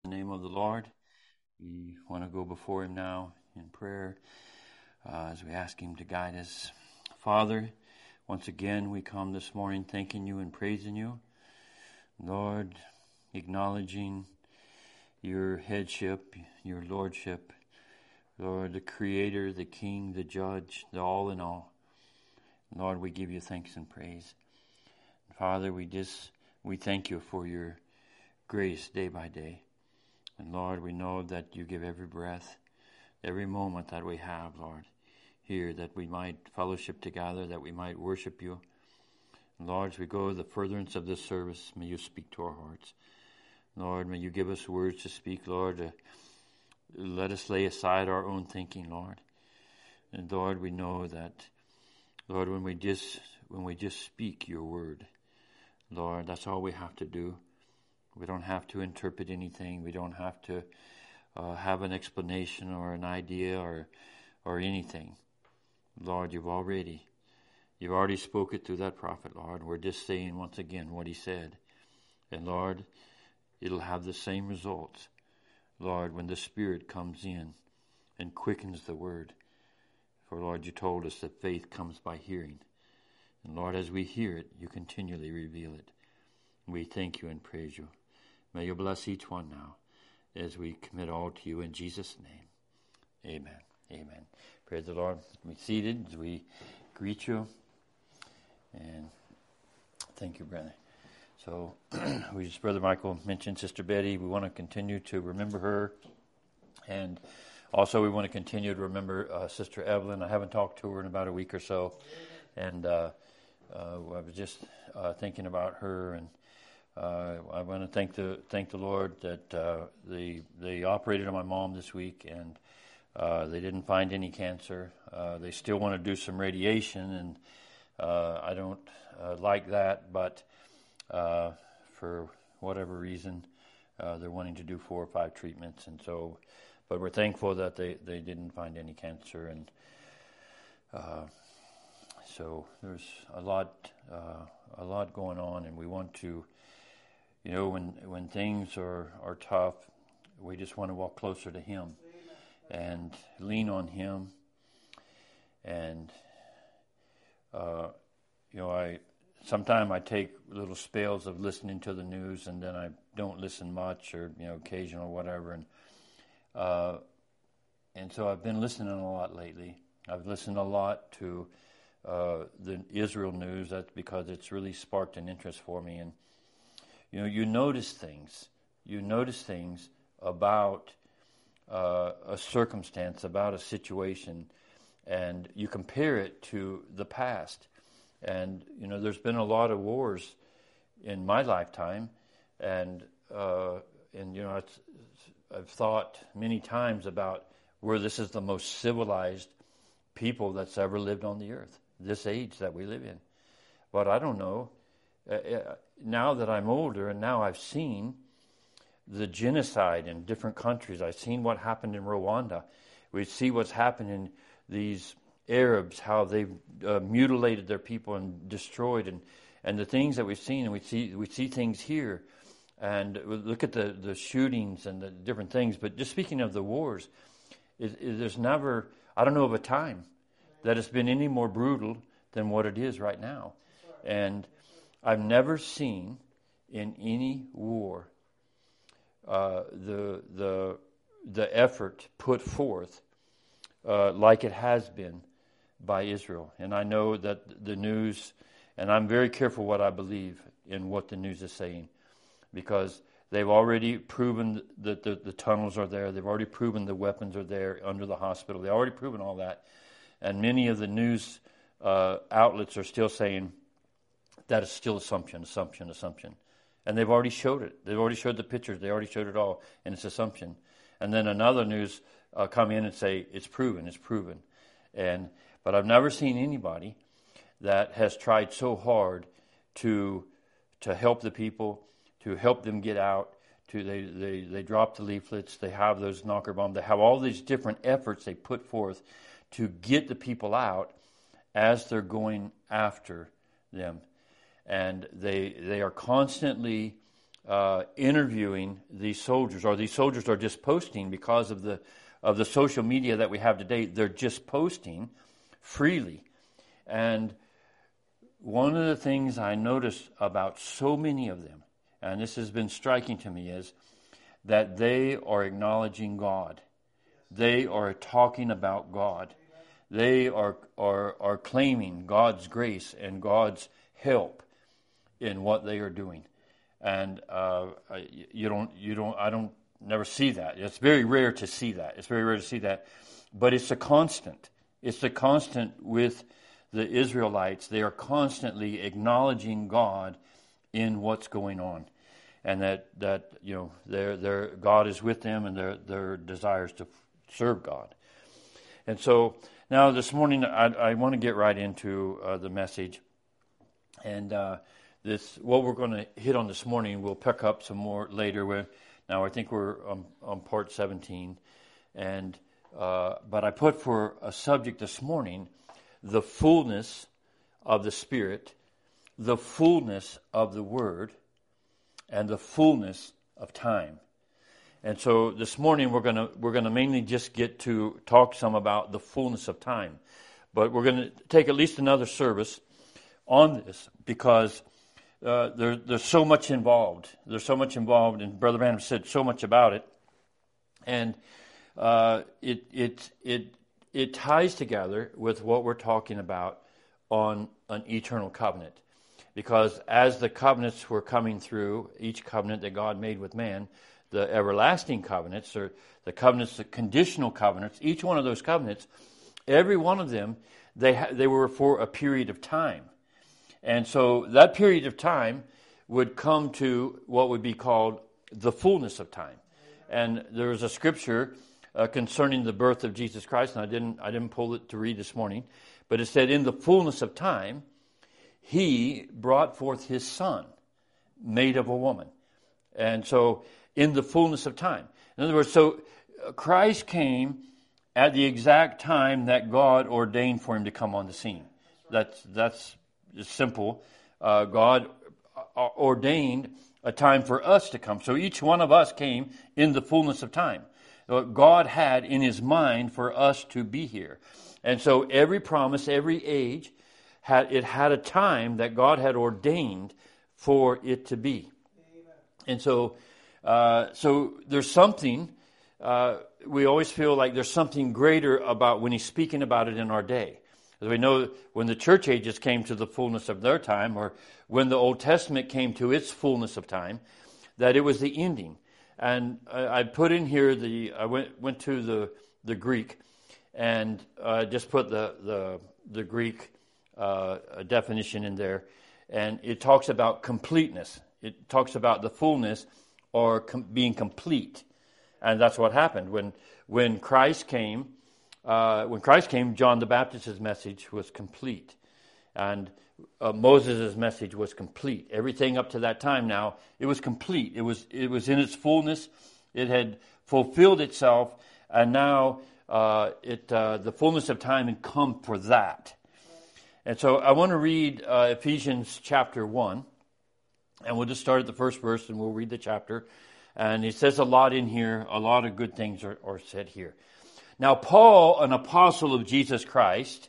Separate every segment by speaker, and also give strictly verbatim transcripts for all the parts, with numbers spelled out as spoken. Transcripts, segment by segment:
Speaker 1: In the name of the Lord, we want to go before Him now in prayer uh, as we ask Him to guide us. Father, once again we come this morning thanking You and praising You. Lord, acknowledging Your headship, Your lordship. Lord, the Creator, the King, the Judge, the all in all. Lord, we give You thanks and praise. Father, we just we thank You for Your grace day by day. And Lord, we know that You give every breath, every moment that we have, Lord, here, that we might fellowship together, that we might worship You. And Lord, as we go to the furtherance of this service, may You speak to our hearts. Lord, may You give us words to speak, Lord. Uh, let us lay aside our own thinking, Lord. And Lord, we know that, Lord, when we just when we just speak Your word, Lord, that's all we have to do. We don't have to interpret anything. We don't have to uh, have an explanation or an idea or or anything. Lord, You've already, You've already spoken through that prophet, Lord. We're just saying once again what he said. And Lord, it'll have the same results, Lord, when the Spirit comes in and quickens the word. For Lord, You told us that faith comes by hearing. And Lord, as we hear it, You continually reveal it. We thank You and praise You. May You bless each one now as we commit all to You in Jesus' name. Amen. Amen. Praise the Lord. Be seated as we greet you. And thank you, brother. So, we just, Brother Michael mentioned Sister Betty. We want to continue to remember her. And also we want to continue to remember uh, Sister Evelyn. I haven't talked to her in about a week or so. And uh, uh, I was just uh, thinking about her, and Uh, I want to thank the thank the Lord that uh, they they operated on my mom this week, and uh, they didn't find any cancer. Uh, they still want to do some radiation, and uh, I don't uh, like that, but uh, for whatever reason, uh, they're wanting to do four or five treatments, and so. But we're thankful that they, they didn't find any cancer, and uh, so there's a lot uh, a lot going on, and we want to. You know, when when things are, are tough, we just want to walk closer to Him and lean on Him. And, uh, you know, I sometimes I take little spells of listening to the news, and then I don't listen much, or, you know, occasional whatever. And uh, and so I've been listening a lot lately. I've listened a lot to uh, the Israel news. That's because it's really sparked an interest for me. And You know, you notice things. You notice things about uh, a circumstance, about a situation, and you compare it to the past. And, you know, there's been a lot of wars in my lifetime, and, uh, and you know, it's, I've thought many times about where this is the most civilized people that's ever lived on the earth, this age that we live in. But I don't know. Uh, now that I'm older, and now I've seen the genocide in different countries. I've seen what happened in Rwanda. We see what's happened in these Arabs, how they've uh, mutilated their people and destroyed, and, and the things that we've seen, and we see we see things here, and we look at the, the shootings and the different things. But just speaking of the wars, it, it, there's never, I don't know of a time that it's been any more brutal than what it is right now. And I've never seen in any war uh, the the the effort put forth uh, like it has been by Israel. And I know that the news, and I'm very careful what I believe in what the news is saying, because they've already proven that the, the tunnels are there. They've already proven the weapons are there under the hospital. They've already proven all that. And many of the news uh, outlets are still saying, that is still assumption, assumption, assumption. And they've already showed it. They've already showed the pictures. They already showed it all, and it's assumption. And then another news uh, come in and say, it's proven, it's proven. And But I've never seen anybody that has tried so hard to to help the people, to help them get out. To They, they, they drop the leaflets. They have those knocker bombs. They have all these different efforts they put forth to get the people out as they're going after them. And they they are constantly uh, interviewing these soldiers, or these soldiers are just posting because of the of the social media that we have today. They're just posting freely. And one of the things I noticed about so many of them, and this has been striking to me, is that they are acknowledging God. They are talking about God. They are are are claiming God's grace and God's help in what they are doing. And uh, you don't you don't I don't never see that. It's very rare to see that. It's very rare to see that. But it's a constant. It's a constant with the Israelites. They are constantly acknowledging God in what's going on, and that that you know their their God is with them, and their their desires to serve God. And so now this morning I, I want to get right into uh, the message, and uh, this what we're going to hit on this morning. We'll pick up some more later. Where now I think we're on, on part seventeen, and uh, but I put for a subject this morning the fullness of the Spirit, the fullness of the Word, and the fullness of time. And so this morning we're gonna we're gonna mainly just get to talk some about the fullness of time, but we're gonna take at least another service on this because uh, there, there's so much involved. There's so much involved, and Brother Branham said so much about it, and uh, it it it. It ties together with what we're talking about on an eternal covenant. Because as the covenants were coming through, each covenant that God made with man, the everlasting covenants, or the covenants, the conditional covenants, each one of those covenants, every one of them, they ha- they were for a period of time. And so that period of time would come to what would be called the fullness of time. And there is a scripture Uh, concerning the birth of Jesus Christ, and I didn't I didn't pull it to read this morning, but it said, in the fullness of time, he brought forth his son, made of a woman. And so, in the fullness of time. In other words, so uh, Christ came at the exact time that God ordained for him to come on the scene. That's, that's simple. Uh, God ordained a time for us to come. So each one of us came in the fullness of time. God had in his mind for us to be here. And so every promise, every age, had it had a time that God had ordained for it to be. Amen. And so uh, so there's something, uh, we always feel like there's something greater about when he's speaking about it in our day. As we know, when the church ages came to the fullness of their time, or when the Old Testament came to its fullness of time, that it was the ending. And I put in here the I went went to the the Greek, and uh, just put the the the Greek uh, definition in there, and it talks about completeness. It talks about the fullness or com- being complete, and that's what happened when when Christ came. Uh, when Christ came, John the Baptist's message was complete, and Uh, Moses' message was complete. Everything up to that time now, it was complete. It was it was in its fullness. It had fulfilled itself, and now uh, it uh, the fullness of time had come for that. And so I want to read uh, Ephesians chapter one, and we'll just start at the first verse, and we'll read the chapter. And it says a lot in here. A lot of good things are, are said here. Now Paul, an apostle of Jesus Christ,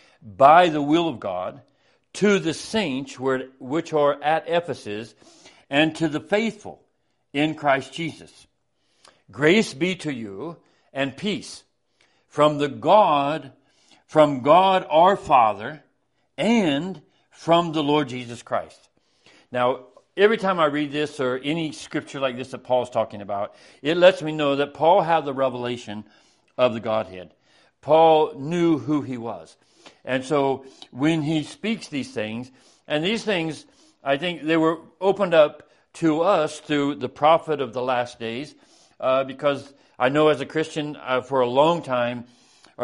Speaker 1: by the will of God, to the saints which are at Ephesus, and to the faithful in Christ Jesus. Grace be to you and peace from the God, from God our Father, and from the Lord Jesus Christ. Now, every time I read this or any scripture like this that Paul's talking about, it lets me know that Paul had the revelation of the Godhead. Paul knew who he was. And so when he speaks these things, and these things, I think they were opened up to us through the prophet of the last days, uh, because I know as a Christian uh, for a long time, or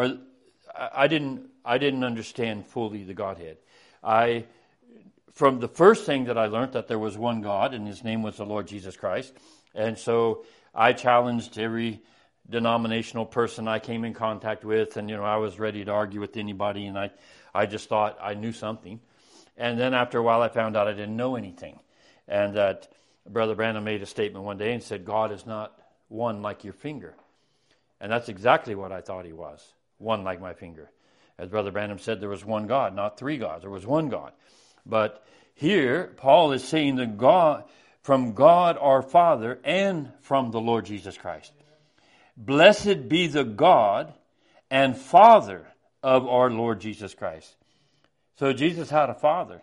Speaker 1: I didn't, I didn't understand fully the Godhead. I, from the first thing that I learned that there was one God, and his name was the Lord Jesus Christ, and so I challenged every denominational person I came in contact with, and you know I was ready to argue with anybody, and I, I just thought I knew something, and then after a while I found out I didn't know anything, and that Brother Branham made a statement one day and said, God is not one like your finger. And that's exactly what I thought he was, one like my finger. As Brother Branham said, there was one God, not three gods. There was one God. But here, Paul is saying that God, from God our Father and from the Lord Jesus Christ. Blessed be the God and Father of our Lord Jesus Christ. So Jesus had a Father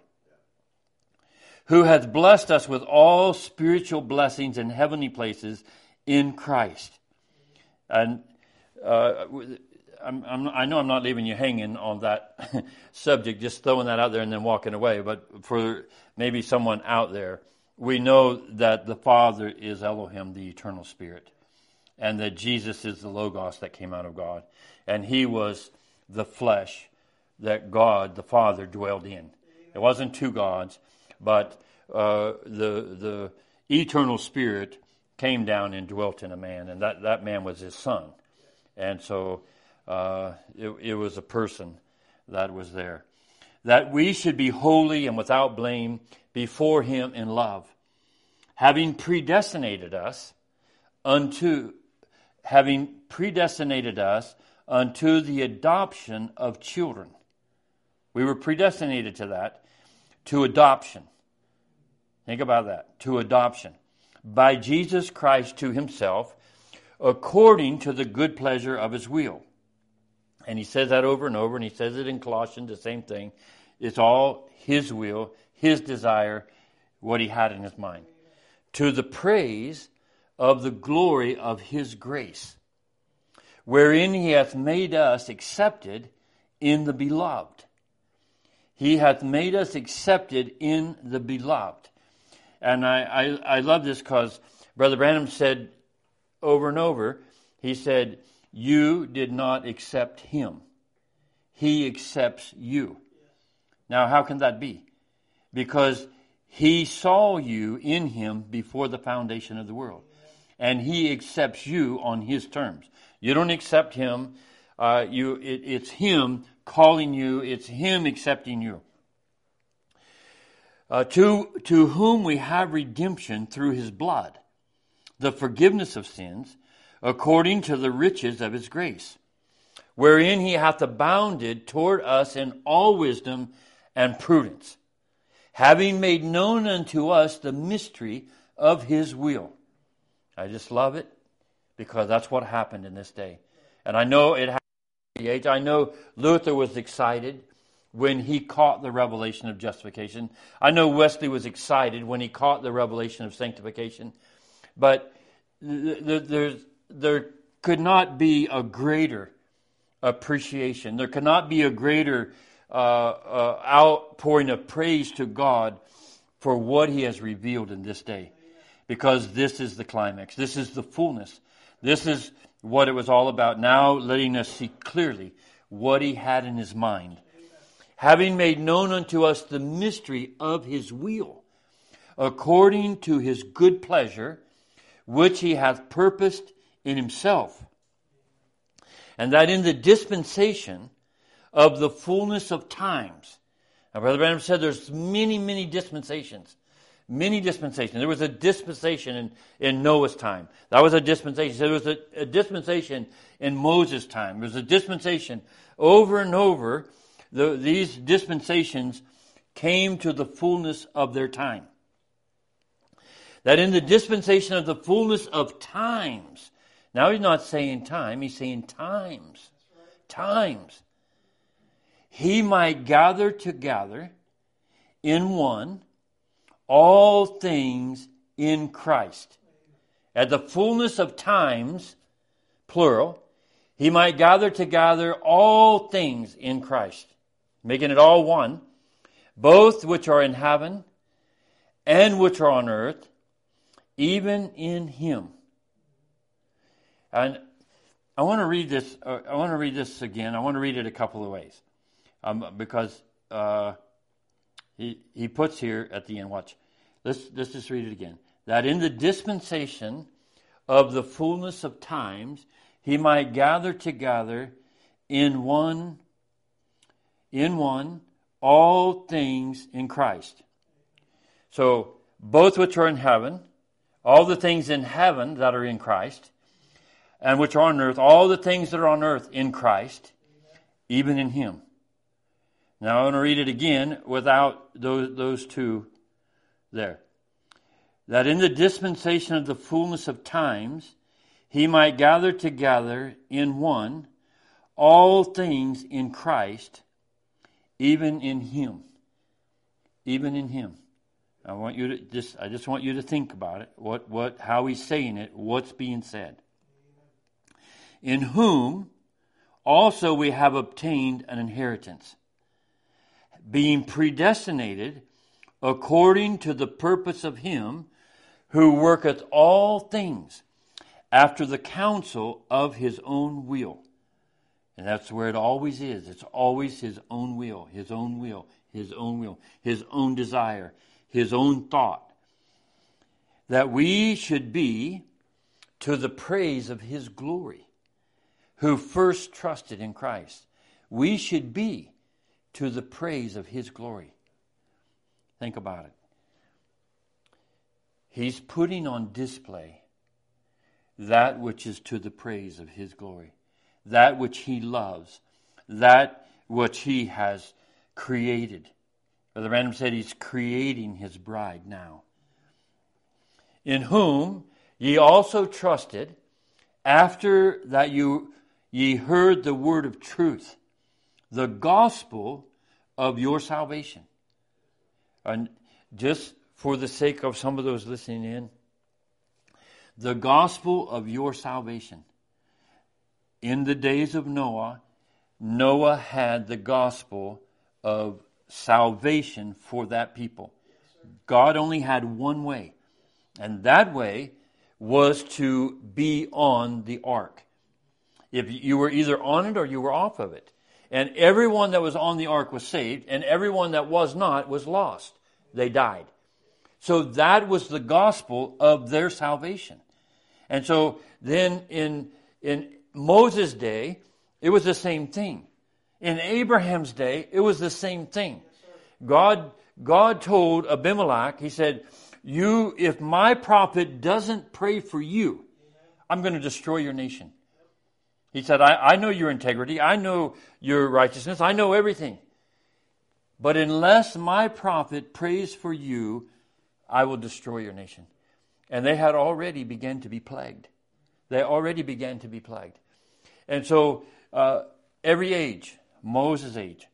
Speaker 1: who has blessed us with all spiritual blessings in heavenly places in Christ. And uh, I'm, I'm, I know I'm not leaving you hanging on that subject, just throwing that out there and then walking away. But for maybe someone out there, we know that the Father is Elohim, the eternal Spirit, and that Jesus is the Logos that came out of God. And he was the flesh that God, the Father, dwelled in. It wasn't two gods, but uh, the the eternal Spirit came down and dwelt in a man, and that, that man was his Son. And so uh, it, it was a person that was there. That we should be holy and without blame before him in love, having predestinated us unto, having predestinated us unto the adoption of children. We were predestinated to that, to adoption. Think about that, to adoption. By Jesus Christ to himself, according to the good pleasure of his will. And he says that over and over, and he says it in Colossians, the same thing. It's all his will, his desire, what he had in his mind. To the praise of the glory of his grace, wherein he hath made us accepted in the beloved. He hath made us accepted in the beloved. And I, I, I love this because Brother Branham said over and over, he said, you did not accept him. He accepts you. Now, how can that be? Because he saw you in him before the foundation of the world. And he accepts you on his terms. You don't accept him. Uh, you, it, it's him calling you. It's him accepting you. Uh, to, to whom we have redemption through his blood, the forgiveness of sins, according to the riches of his grace, wherein he hath abounded toward us in all wisdom and prudence, having made known unto us the mystery of his will. I just love it because that's what happened in this day. And I know it happened in the age. I know Luther was excited when he caught the revelation of justification. I know Wesley was excited when he caught the revelation of sanctification. But th- th- there's, there could not be a greater appreciation. There could not be a greater uh, uh, outpouring of praise to God for what he has revealed in this day. Because this is the climax. This is the fullness. This is what it was all about. Now letting us see clearly what he had in his mind. Having made known unto us the mystery of his will, according to his good pleasure, which he hath purposed in himself. And that in the dispensation of the fullness of times. Now, Brother Branham said there's many, many dispensations. Many dispensations. There was a dispensation in, in Noah's time. That was a dispensation. There was a, a dispensation in Moses' time. There was a dispensation over and over. The, these dispensations came to the fullness of their time. That in the dispensation of the fullness of times. Now he's not saying time, he's saying times. Times. He might gather together in one all things in Christ. At the fullness of times, plural, he might gather together all things in Christ, making it all one, both which are in heaven and which are on earth, even in him. And I want to read this. Uh, I want to read this again. I want to read it a couple of ways, um, because uh, he he puts here at the end. Watch. Let's let's just read it again. That in the dispensation of the fullness of times, he might gather together in one, in one, all things in Christ. So both which are in heaven all the things in heaven that are in Christ, and which are on earth, all the things that are on earth in Christ, even in Him. Now I want to read it again without those, those two there. That in the dispensation of the fullness of times, He might gather together in one all things in Christ, even in Him. Even in Him. I want you to just I just want you to think about it. What what how He's saying it, what's being said. In whom also we have obtained an inheritance, being predestinated according to the purpose of Him who worketh all things after the counsel of His own will. And that's where it always is. It's always His own will, His own will, His own will, His own desire, His own thought. That we should be to the praise of His glory, who first trusted in Christ. We should be to the praise of His glory. Think about it. He's putting on display that which is to the praise of His glory. That which He loves. That which He has created. Brother Random said He's creating His bride now. In whom ye also trusted, after that you ye heard the word of truth, the gospel of your salvation. And just for the sake of some of those listening in, the gospel of your salvation. In the days of Noah, Noah had the gospel of salvation for that people. God only had one way, and that way was to be on the ark. If you were either on it or you were off of it. And everyone that was on the ark was saved, and everyone that was not was lost. They died. So that was the gospel of their salvation. And so then in in Moses' day, it was the same thing. In Abraham's day, it was the same thing. God God told Abimelech, He said, "You, if my prophet doesn't pray for you, I'm going to destroy your nation." He said, I, I know your integrity. I know your righteousness. I know everything. But unless my prophet prays for you, I will destroy your nation. And they had already begun to be plagued. They already began to be plagued. And so uh, every age, Moses' age,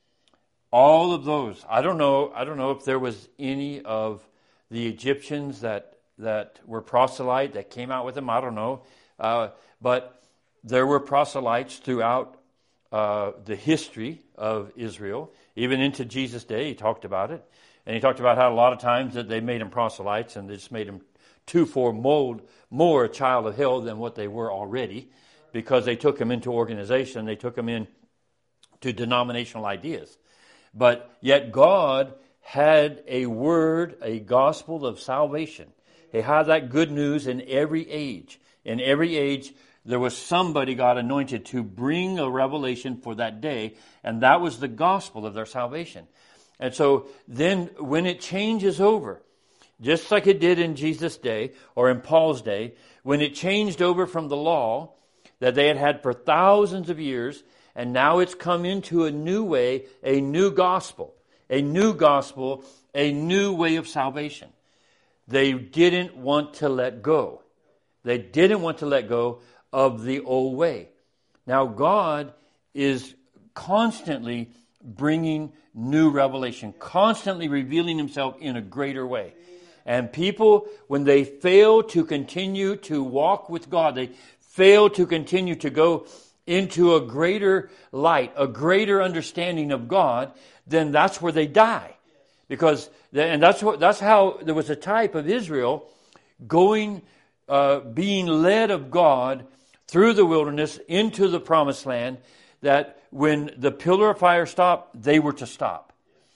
Speaker 1: all of those, I don't know, I don't know if there was any of the Egyptians that that were proselyte that came out with them. I don't know. Uh, but there were proselytes throughout uh, the history of Israel, even into Jesus' day. He talked about it. And he talked about how a lot of times that they made them proselytes and they just made them two-fold more a child of hell than what they were already, because they took them into organization. They took them in to denominational ideas. But yet God had a word, a gospel of salvation. He had that good news in every age. In every age, there was somebody God anointed to bring a revelation for that day, and that was the gospel of their salvation. And so then when it changes over, just like it did in Jesus' day or in Paul's day, when it changed over from the law that they had had for thousands of years, and now it's come into a new way, a new gospel, a new gospel, a new way of salvation. They didn't want to let go. They didn't want to let go of the old way. Now God is constantly bringing new revelation, constantly revealing Himself in a greater way. And people, when they fail to continue to walk with God, they fail to continue to go into a greater light, a greater understanding of God, then that's where they die. Because, and that's what, that's how there was a type of Israel going, uh, being led of God through the wilderness into the promised land, that when the pillar of fire stopped, they were to stop.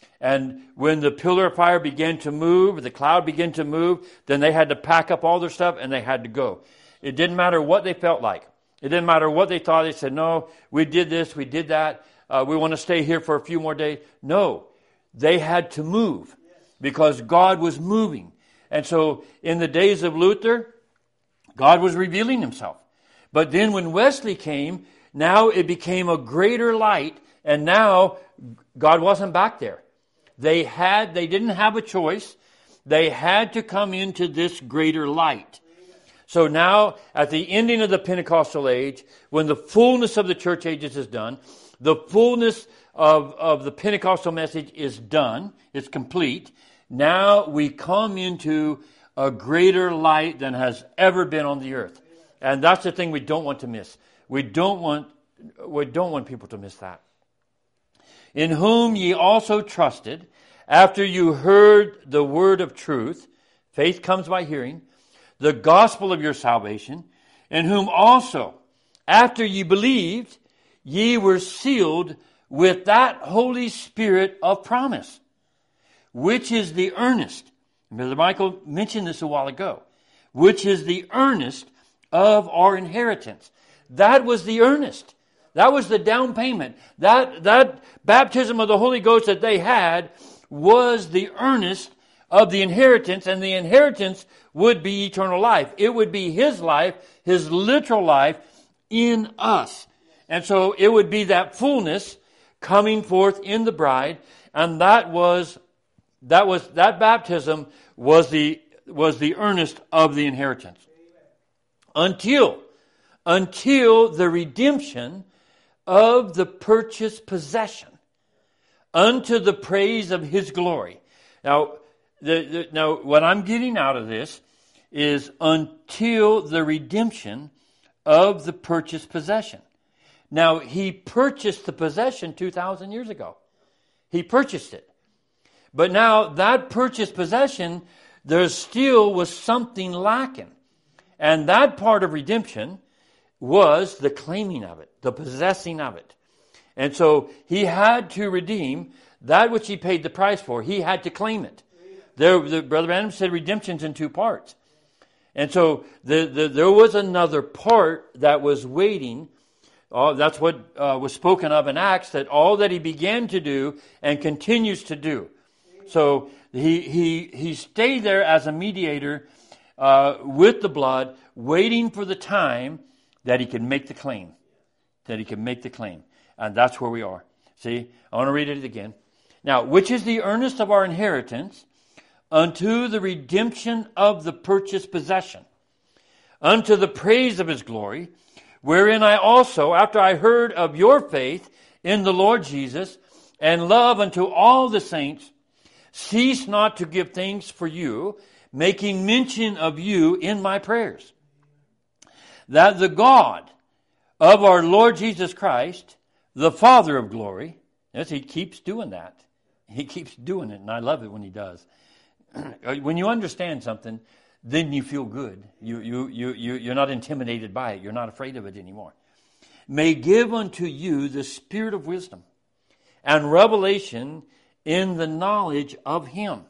Speaker 1: And when the pillar of fire began to move, the cloud began to move, then they had to pack up all their stuff and they had to go. It didn't matter what they felt like. It didn't matter what they thought. They said, no, we did this, we did that. Uh, we want to stay here for a few more days. No, they had to move because God was moving. And so in the days of Luther, God was revealing himself. But then when Wesley came, now it became a greater light, and now God wasn't back there. They had, they didn't have a choice. They had to come into this greater light. So now, at the ending of the Pentecostal age, when the fullness of the church ages is done, the fullness of, of the Pentecostal message is done, it's complete. Now we come into a greater light than has ever been on the earth. And that's the thing we don't want to miss. We don't want, we don't want people to miss that. In whom ye also trusted, after you heard the word of truth, faith comes by hearing, the gospel of your salvation, in whom also, after ye believed, ye were sealed with that Holy Spirit of promise, which is the earnest. Brother Michael mentioned this a while ago. Which is the earnest of our inheritance. That was the earnest. That was the down payment. That, that baptism of the Holy Ghost that they had was the earnest of the inheritance, and the inheritance would be eternal life. It would be His life, His literal life in us. And so it would be that fullness coming forth in the bride, and that was that was that baptism was the was the earnest of the inheritance. Until until the redemption of the purchased possession unto the praise of His glory. Now, the, the, now what I'm getting out of this is until the redemption of the purchased possession. Now, He purchased the possession two thousand years ago. He purchased it. But now, that purchased possession, there still was something lacking. And that part of redemption was the claiming of it, the possessing of it. And so, He had to redeem that which He paid the price for. He had to claim it. There, the, Brother Branham said redemption's in two parts. And so, the, the, there was another part that was waiting. Oh, that's what uh, was spoken of in Acts, that all that He began to do and continues to do. So he he he stayed there as a mediator uh, with the blood, waiting for the time that He could make the claim. That He could make the claim. And that's where we are. See, I want to read it again. Now, which is the earnest of our inheritance unto the redemption of the purchased possession, unto the praise of His glory, wherein I also, after I heard of your faith in the Lord Jesus, and love unto all the saints, cease not to give thanks for you, making mention of you in my prayers, that the God of our Lord Jesus Christ, the Father of glory, yes, He keeps doing that. He keeps doing it, and I love it when He does. When you understand something, then you feel good. You, you, you, you, you're not intimidated by it. You're not afraid of it anymore. May give unto you the spirit of wisdom and revelation in the knowledge of Him.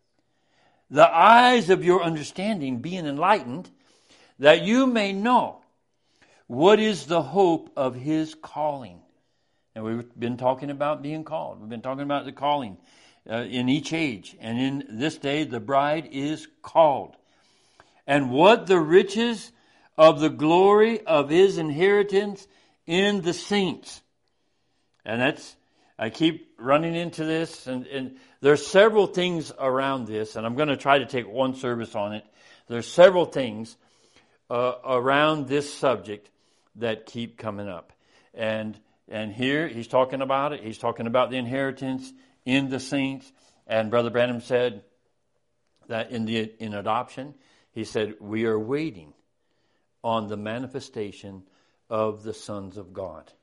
Speaker 1: The eyes of your understanding being enlightened, that you may know what is the hope of His calling. And we've been talking about being called. We've been talking about the calling uh, in each age. And in this day, the bride is called. And what the riches of the glory of His inheritance in the saints. And that's, I keep running into this, and, and there's several things around this, and I'm going to try to take one service on it. There's several things uh, around this subject that keep coming up. And and here he's talking about it. He's talking about the inheritance in the saints. And Brother Branham said that in the in adoption, he said, we are waiting on the manifestation of the sons of God.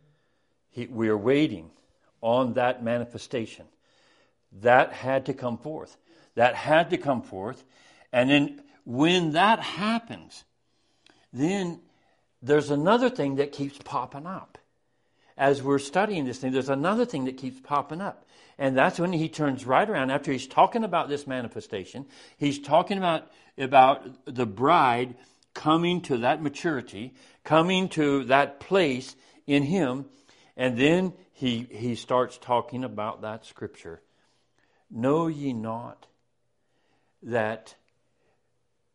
Speaker 1: He, we are waiting on that manifestation. That had to come forth. That had to come forth. And then when that happens, then there's another thing that keeps popping up. As we're studying this thing, there's another thing that keeps popping up. And that's when he turns right around after he's talking about this manifestation. He's talking about, about the bride coming to that maturity, coming to that place in Him. And then he, he starts talking about that scripture. Know ye not that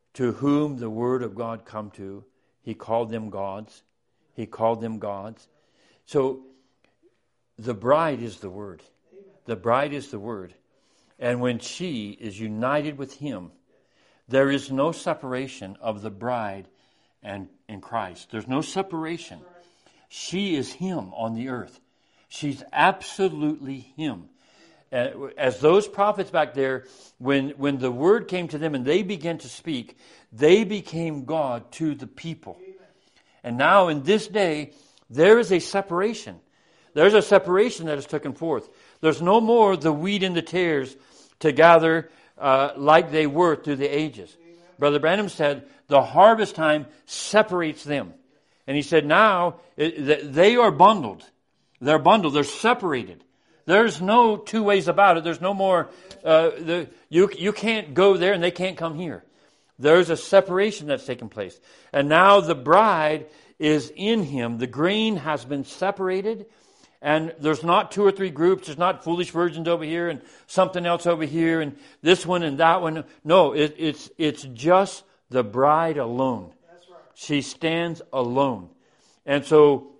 Speaker 1: to whom the word of God come to. He called them gods. He called them gods. So the bride is the word. The bride is the word. And when she is united with him, there is no separation of the bride and, and Christ. There's no separation. She is him on the earth. She's absolutely him. As those prophets back there, when, when the word came to them and they began to speak, they became God to the people. And now in this day, there is a separation. There's a separation that is taken forth. There's no more the wheat and the tares to gather uh, like they were through the ages. Brother Branham said the harvest time separates them. And he said now it, they are bundled. They're bundled. They're separated. There's no two ways about it. There's no more, uh, the, you, you can't go there and they can't come here. There's a separation that's taken place. And now the bride is in him. The grain has been separated. And there's not two or three groups. There's not foolish virgins over here and something else over here and this one and that one. No, it, it's, it's just the bride alone. That's right. She stands alone. And so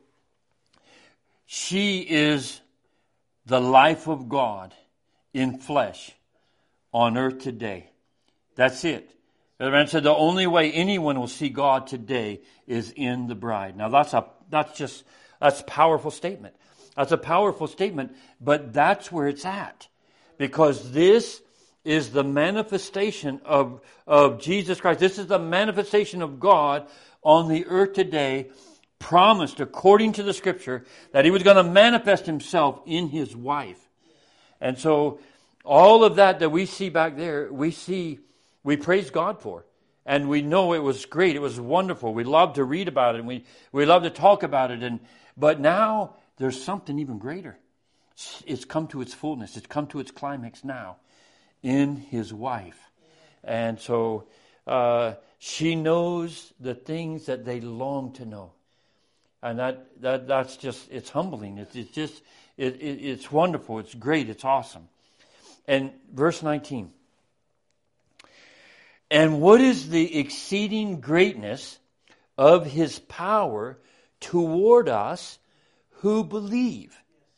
Speaker 1: she is the life of God in flesh on earth today. That's it. The man said the only way anyone will see God today is in the bride. Now that's a that's just that's a powerful statement. That's a powerful statement, but that's where it's at. Because this is the manifestation of, of Jesus Christ. This is the manifestation of God on the earth today, promised according to the Scripture that He was going to manifest Himself in His wife. And so all of that that we see back there, we see, we praise God for. And we know it was great. It was wonderful. We love to read about it. And we, we love to talk about it. And but now there's something even greater. It's come to its fullness. It's come to its climax now in His wife. And so uh, she knows the things that they long to know. And that, that that's just, it's humbling. It's, it's just, it, it, it's wonderful. It's great. It's awesome. And verse nineteen. And what is the exceeding greatness of His power toward us who believe,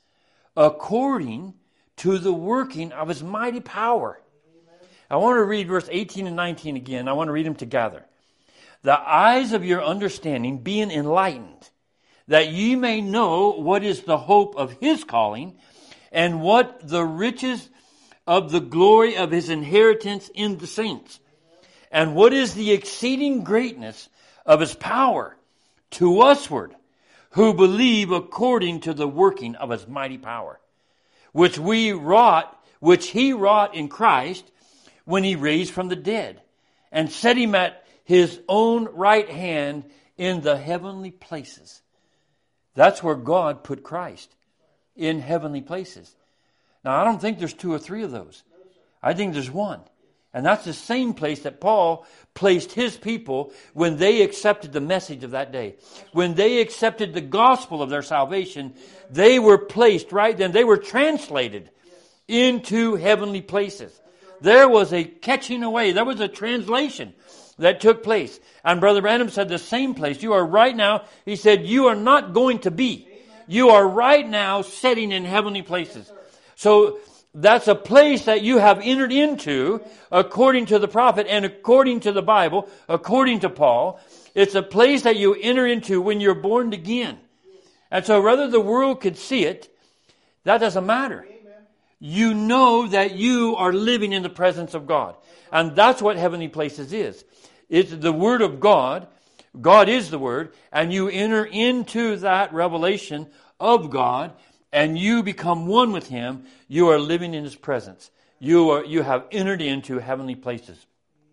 Speaker 1: according to the working of His mighty power? I want to read verse eighteen and nineteen again. I want to read them together. The eyes of your understanding being enlightened, that ye may know what is the hope of His calling, and what the riches of the glory of His inheritance in the saints, and what is the exceeding greatness of His power to usward, who believe according to the working of His mighty power, which we wrought, which He wrought in Christ when He raised from the dead, and set Him at His own right hand in the heavenly places. That's where God put Christ, in heavenly places. Now, I don't think there's two or three of those. I think there's one. And that's the same place that Paul placed his people when they accepted the message of that day. When they accepted the gospel of their salvation, they were placed right then. They were translated into heavenly places. There was a catching away. There was a translation that took place. And Brother Branham said the same place. You are right now, he said, you are not going to be. You are right now sitting in heavenly places. So that's a place that you have entered into according to the prophet and according to the Bible, according to Paul. It's a place that you enter into when you're born again. And so whether the world could see it, that doesn't matter. You know that you are living in the presence of God. And that's what heavenly places is. It's the Word of God. God is the Word. And you enter into that revelation of God, and you become one with Him. You are living in His presence. You are, you have entered into heavenly places.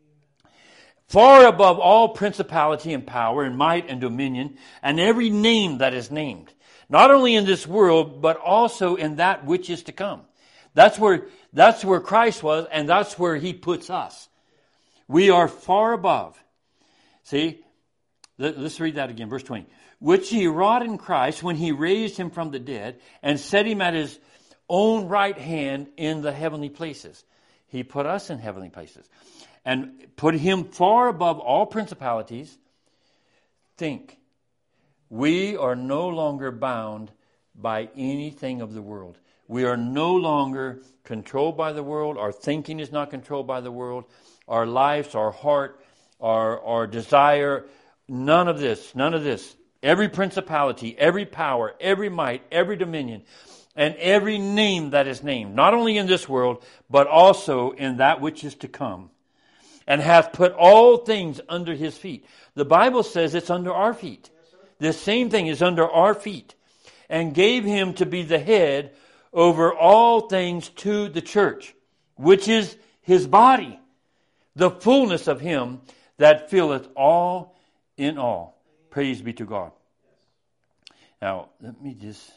Speaker 1: Far above all principality and power and might and dominion and every name that is named. Not only in this world, but also in that which is to come. That's where, that's where Christ was, and that's where He puts us. We are far above. See? Let's read that again. Verse twenty. Which He wrought in Christ when He raised Him from the dead and set Him at His own right hand in the heavenly places. He put us in heavenly places. and put him far above all principalities, think, we are no longer bound by anything of the world. We are no longer controlled by the world. Our thinking is not controlled by the world. Our lives, our heart, our, our desire, none of this, none of this. Every principality, every power, every might, every dominion, and every name that is named, not only in this world, but also in that which is to come, and hath put all things under his feet. The Bible says it's under our feet. This same thing is under our feet, and gave him to be the head over all things to the church, which is his body, the fullness of him that filleth all in all. Praise be to God. Now, let me just...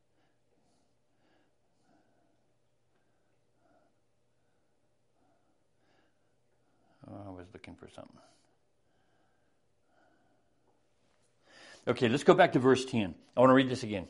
Speaker 1: Oh, I was looking for something. Okay, let's go back to verse ten. I want to read this again.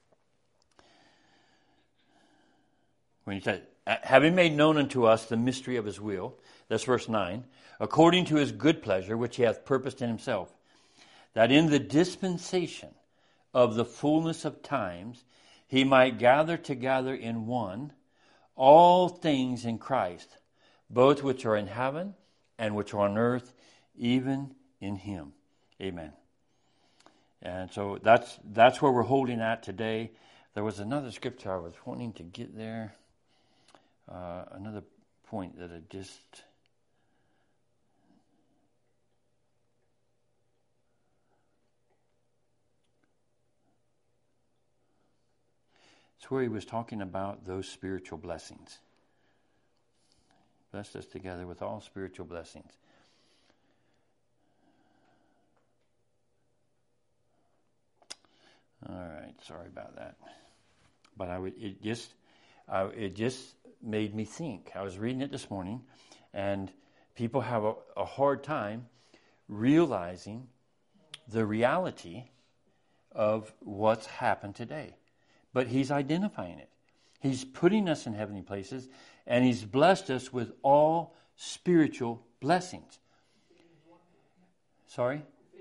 Speaker 1: When he said, having made known unto us the mystery of his will, that's verse nine, according to his good pleasure, which he hath purposed in himself, that in the dispensation of the fullness of times he might gather together in one all things in Christ, both which are in heaven and which are on earth, even in him. Amen. And so that's that's where we're holding at today. There was another scripture I was wanting to get there. Uh, another point that I just... It's where he was talking about those spiritual blessings. Blessed us together with all spiritual blessings. All right, sorry about that. But I would, it just, uh, it just made me think. I was reading it this morning, and people have a, a hard time realizing the reality of what's happened today. But he's identifying it. He's putting us in heavenly places, and he's blessed us with all spiritual blessings. Sorry?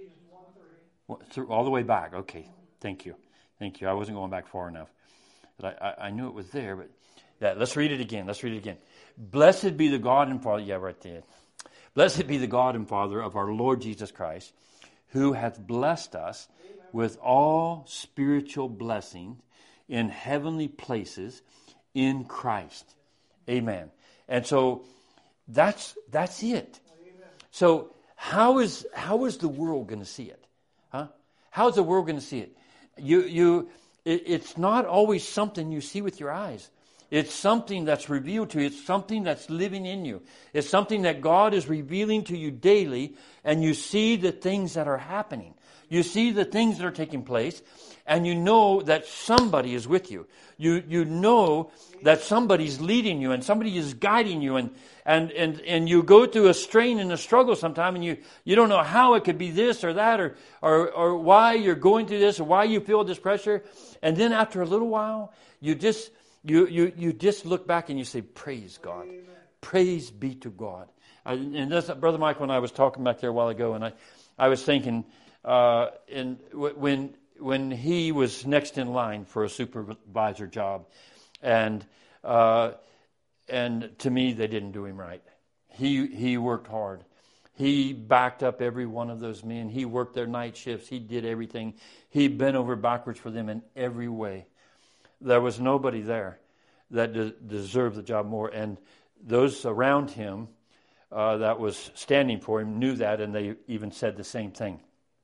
Speaker 1: All the way back. Okay. Thank you. Thank you. I wasn't going back far enough. But I, I, I knew it was there. But yeah, let's read it again. Let's read it again. Blessed be the God and Father. Yeah, right there. Blessed be the God and Father of our Lord Jesus Christ, who hath blessed us with all spiritual blessings in heavenly places in Christ. Amen. And so that's that's it. So how is how is the world going to see it? Huh? How is the world going to see it? You you it, it's not always something you see with your eyes. It's something that's revealed to you. It's something that's living in you. It's something that God is revealing to you daily, and you see the things that are happening. You see the things that are taking place, and you know that somebody is with you. You you know that somebody's leading you, and somebody is guiding you, and and and, and you go through a strain and a struggle sometime, and you, you don't know how it could be this or that, or, or or why you're going through this, or why you feel this pressure. And then after a little while, you just you you you just look back and you say, "Praise God, Amen. Praise be to God." I, and that's Brother Michael and I was talking back there a while ago, and I I was thinking. Uh, and w- when when he was next in line for a supervisor job, and uh, and to me they didn't do him right. He he worked hard. He backed up every one of those men. He worked their night shifts. He did everything. He bent over backwards for them in every way. There was nobody there that de- deserved the job more. And those around him uh, that was standing for him knew that, and they even said the same thing.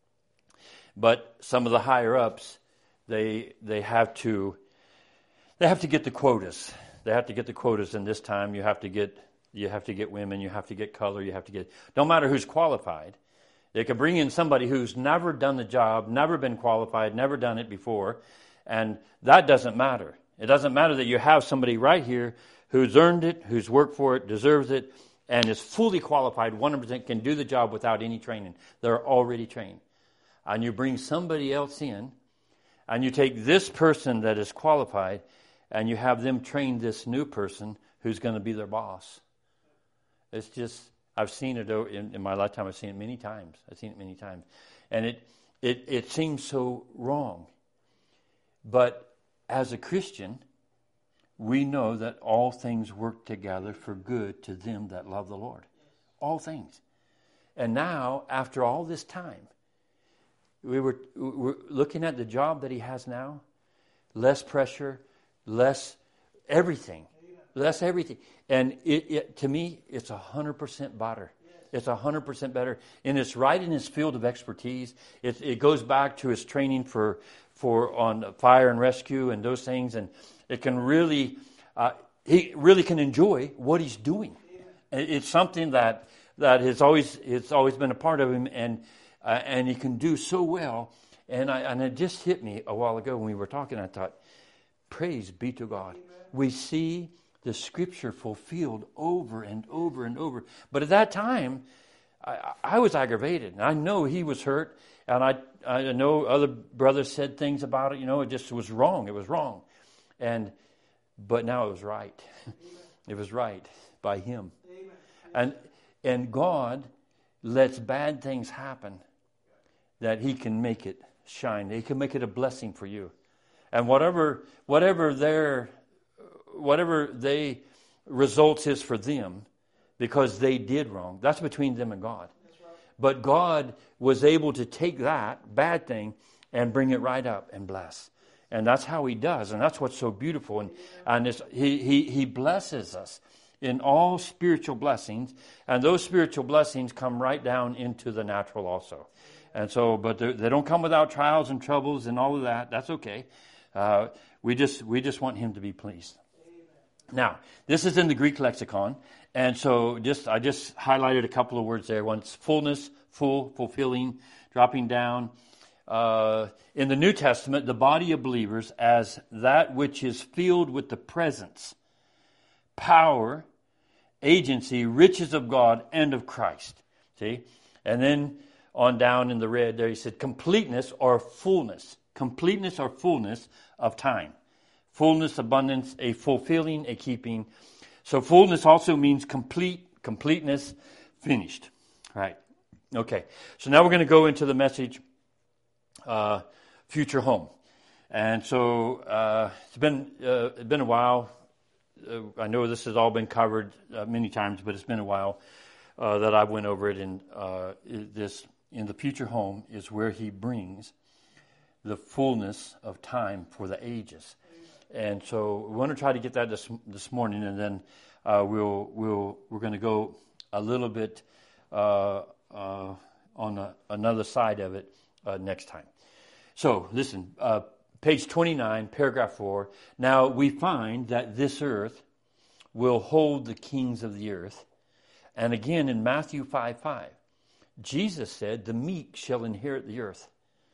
Speaker 1: But some of the higher ups, they they have to they have to get the quotas. They have to get the quotas, and this time you have to get you have to get women, you have to get color, you have to get don't matter who's qualified. They can bring in somebody who's never done the job, never been qualified, never done it before, and that doesn't matter. It doesn't matter that you have somebody right here who's earned it, who's worked for it, deserves it, and is fully qualified, one hundred percent can do the job without any training. They're already trained. And you bring somebody else in, and you take this person that is qualified, and you have them train this new person who's going to be their boss. It's just, I've seen it in, in my lifetime. I've seen it many times. I've seen it many times. And it, it, it seems so wrong. But as a Christian, we know that all things work together for good to them that love the Lord. All things. And now, after all this time, we were, we were looking at the job that he has now. Less pressure, less everything. Less everything. And it, it to me, it's one hundred percent better. It's one hundred percent better. And it's right in his field of expertise. It, it goes back to his training for, for on fire and rescue and those things. And it can really, uh, he really can enjoy what he's doing. It's something that that has always it's always been a part of him, and uh, and he can do so well. And I and it just hit me a while ago when we were talking. I thought, praise be to God. Amen. We see the Scripture fulfilled over and over and over. But at that time, I, I was aggravated, and I know he was hurt, and I I know other brothers said things about it. You know, it just was wrong. It was wrong, and but now it was right. It was right by him, Amen. and. And God lets bad things happen that he can make it shine. He can make it a blessing for you. And whatever whatever their whatever they results is for them because they did wrong, that's between them and God. Right. But God was able to take that bad thing and bring it right up and bless. And that's how he does. And that's what's so beautiful. And, and it's, he, he, he blesses us in all spiritual blessings, and those spiritual blessings come right down into the natural also. And so, but they don't come without trials and troubles and all of that. That's okay. Uh, we just we just want him to be pleased. Amen. Now, this is in the Greek lexicon, and so just I just highlighted a couple of words there. One's fullness, full, fulfilling, dropping down. Uh, in the New Testament, the body of believers as that which is filled with the presence, power, agency, riches of God and of Christ. See? And then on down in the red there he said completeness or fullness. Completeness or fullness of time. Fullness, abundance, a fulfilling, a keeping. So fullness also means complete, completeness, finished. Right. Okay. So now we're going to go into the message, uh, future home. And so uh, it's been uh, it's been a while. Uh, I know this has all been covered uh, many times, but it's been a while uh, that I went over it. And uh, this in the future home is where he brings the fullness of time for the ages. And so we want to try to get that this this morning, and then uh, we'll we'll we're going to go a little bit uh, uh, on a, another side of it uh, next time. So listen. Uh, Page twenty-nine, paragraph four. Now we find that this earth will hold the kings of the earth. And again in Matthew five five, Jesus said, the meek shall inherit the earth.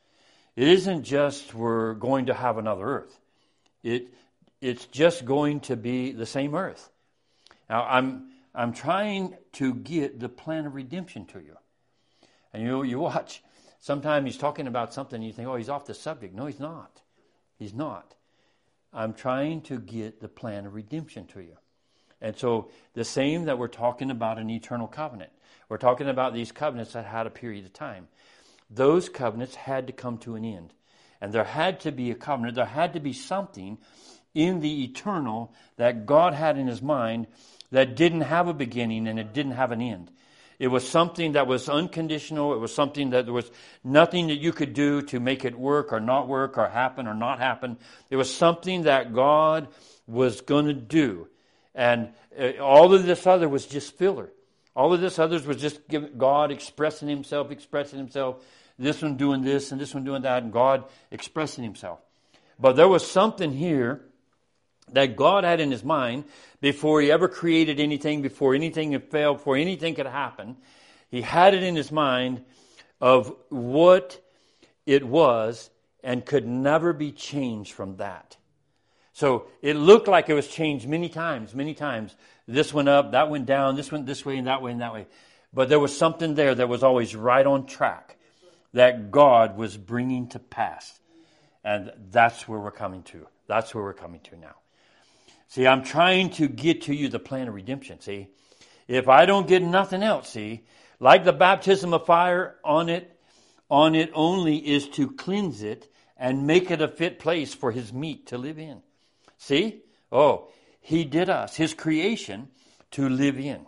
Speaker 1: It isn't just we're going to have another earth. It it's just going to be the same earth. Now I'm I'm trying to get the plan of redemption to you. And you you watch. Sometimes he's talking about something and you think, oh, he's off the subject. No, he's not. He's not. I'm trying to get the plan of redemption to you. And so the same that we're talking about an eternal covenant. We're talking about these covenants that had a period of time. Those covenants had to come to an end. And there had to be a covenant. There had to be something in the eternal that God had in his mind that didn't have a beginning and it didn't have an end. It was something that was unconditional. It was something that there was nothing that you could do to make it work or not work or happen or not happen. It was something that God was going to do. And all of this other was just filler. All of this other was just God expressing himself, expressing himself. This one doing this and this one doing that, and God expressing himself. But there was something here that God had in his mind before he ever created anything, before anything had failed, before anything could happen. He had it in his mind of what it was and could never be changed from that. So it looked like it was changed many times, many times. This went up, that went down, this went this way and that way and that way. But there was something there that was always right on track that God was bringing to pass. And that's where we're coming to. That's where we're coming to now. See, I'm trying to get to you the plan of redemption. See, If I don't get nothing else, see, like the baptism of fire on it, on it only is to cleanse it and make it a fit place for his meat to live in. See? Oh, he did us, his creation, to live in.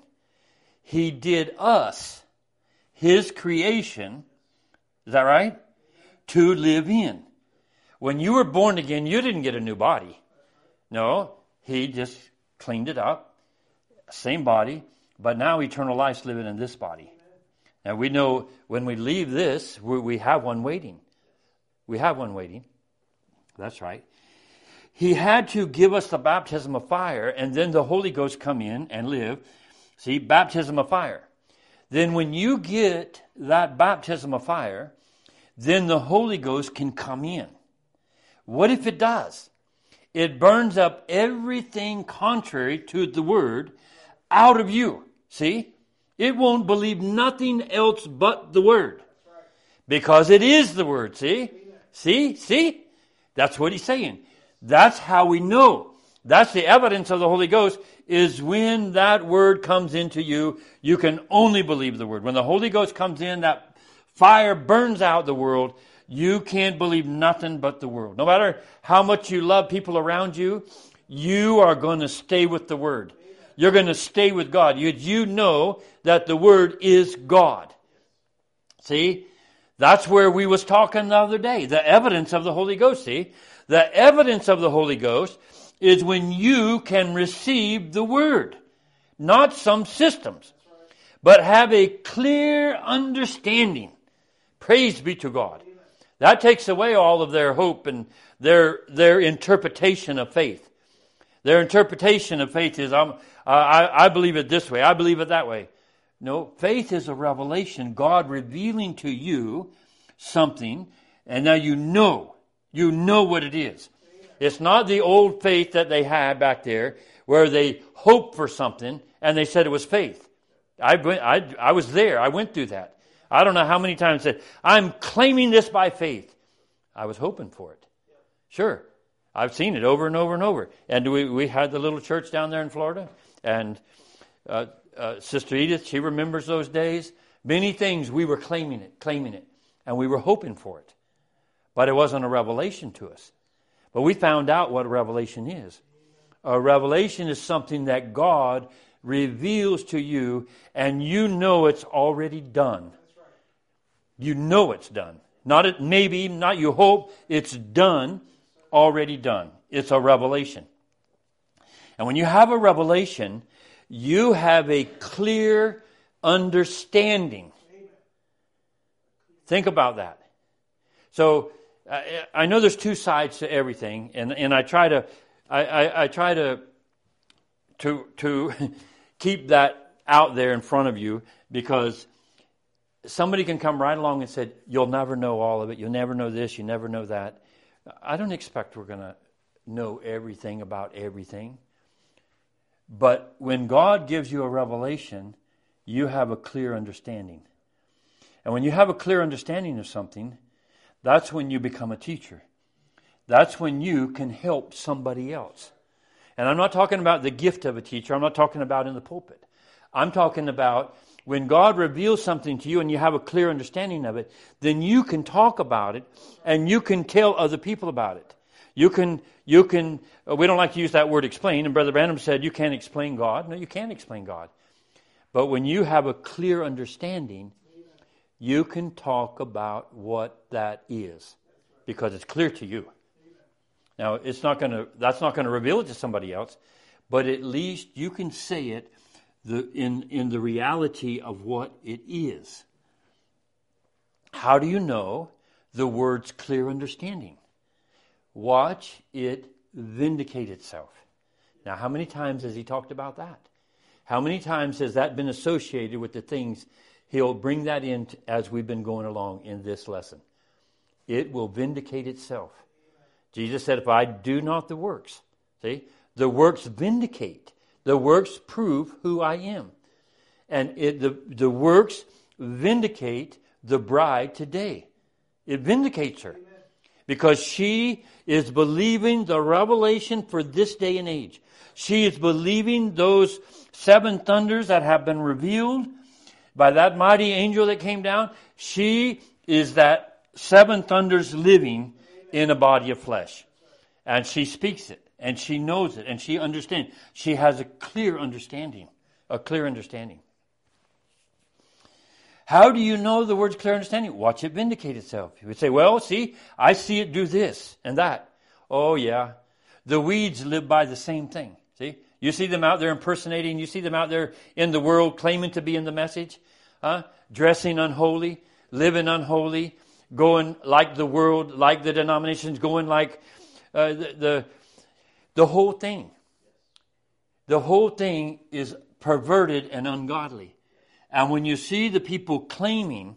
Speaker 1: He did us, his creation, is that right? To live in. When you were born again, you didn't get a new body. No, he just cleaned it up. Same body, but now eternal life's living in this body. Now we know when we leave this, we, we have one waiting. We have one waiting. That's right. He had to give us the baptism of fire, and then the Holy Ghost come in and live. See, baptism of fire. Then when you get that baptism of fire, then the Holy Ghost can come in. What if it does? It burns up everything contrary to the Word out of you. See? It won't believe nothing else but the Word. Because it is the Word, see? See? See? That's what he's saying. That's how we know. That's the evidence of the Holy Ghost, is when that Word comes into you, you can only believe the Word. When the Holy Ghost comes in, that fire burns out the world. You can't believe nothing but the Word. No matter how much you love people around you, you are going to stay with the Word. You're going to stay with God. You, you know that the Word is God. See? That's where we was talking the other day. The evidence of the Holy Ghost, see? The evidence of the Holy Ghost is when you can receive the Word. Not some systems. But have a clear understanding. Praise be to God. That takes away all of their hope and their their interpretation of faith. Their interpretation of faith is, um, I, I believe it this way, I believe it that way. No, faith is a revelation, God revealing to you something, and now you know, you know what it is. It's not the old faith that they had back there, where they hoped for something, and they said it was faith. I, I, I was there, I went through that. I don't know how many times I said, I'm claiming this by faith. I was hoping for it. Sure. I've seen it over and over and over. And we, we had the little church down there in Florida. And uh, uh, Sister Edith, she remembers those days. Many things we were claiming it, claiming it. And we were hoping for it. But it wasn't a revelation to us. But we found out what a revelation is. A revelation is something that God reveals to you, and you know it's already done. You know it's done. Not it maybe, not you hope. It's done, already done. It's a revelation. And when you have a revelation, you have a clear understanding. Think about that. So uh, I know there's two sides to everything, and, and I try to I, I, I try to to to keep that out there in front of you, because somebody can come right along and say, you'll never know all of it. You'll never know this. You never know that. I don't expect we're going to know everything about everything. But when God gives you a revelation, you have a clear understanding. And when you have a clear understanding of something, that's when you become a teacher. That's when you can help somebody else. And I'm not talking about the gift of a teacher. I'm not talking about in the pulpit. I'm talking about when God reveals something to you and you have a clear understanding of it, then you can talk about it and you can tell other people about it. You can, you can, we don't like to use that word explain, and Brother Branham said you can't explain God. No, you can't explain God. But when you have a clear understanding, you can talk about what that is because it's clear to you. Now, it's not going to, that's not going to reveal it to somebody else, but at least you can say it The, in, in the reality of what it is. How do you know the word's clear understanding? Watch it vindicate itself. Now, how many times has he talked about that? How many times has that been associated with the things he'll bring that in as we've been going along in this lesson? It will vindicate itself. Jesus said, if I do not the works, see, the works vindicate. The works prove who I am. And it, the, the works vindicate the bride today. It vindicates her. because she is believing the revelation for this day and age. She is believing those seven thunders that have been revealed by that mighty angel that came down. She is that seven thunders living in a body of flesh. And she speaks it, and she knows it, and she understands. She has a clear understanding, a clear understanding. How do you know the word's clear understanding? Watch it vindicate itself. You would say, well, see, I see it do this and that. Oh, yeah. The weeds live by the same thing. See? You see them out there impersonating. You see them out there in the world claiming to be in the message. Huh? Dressing unholy, living unholy, going like the world, like the denominations, going like uh, the, the the whole thing. The whole thing is perverted and ungodly. And when you see the people claiming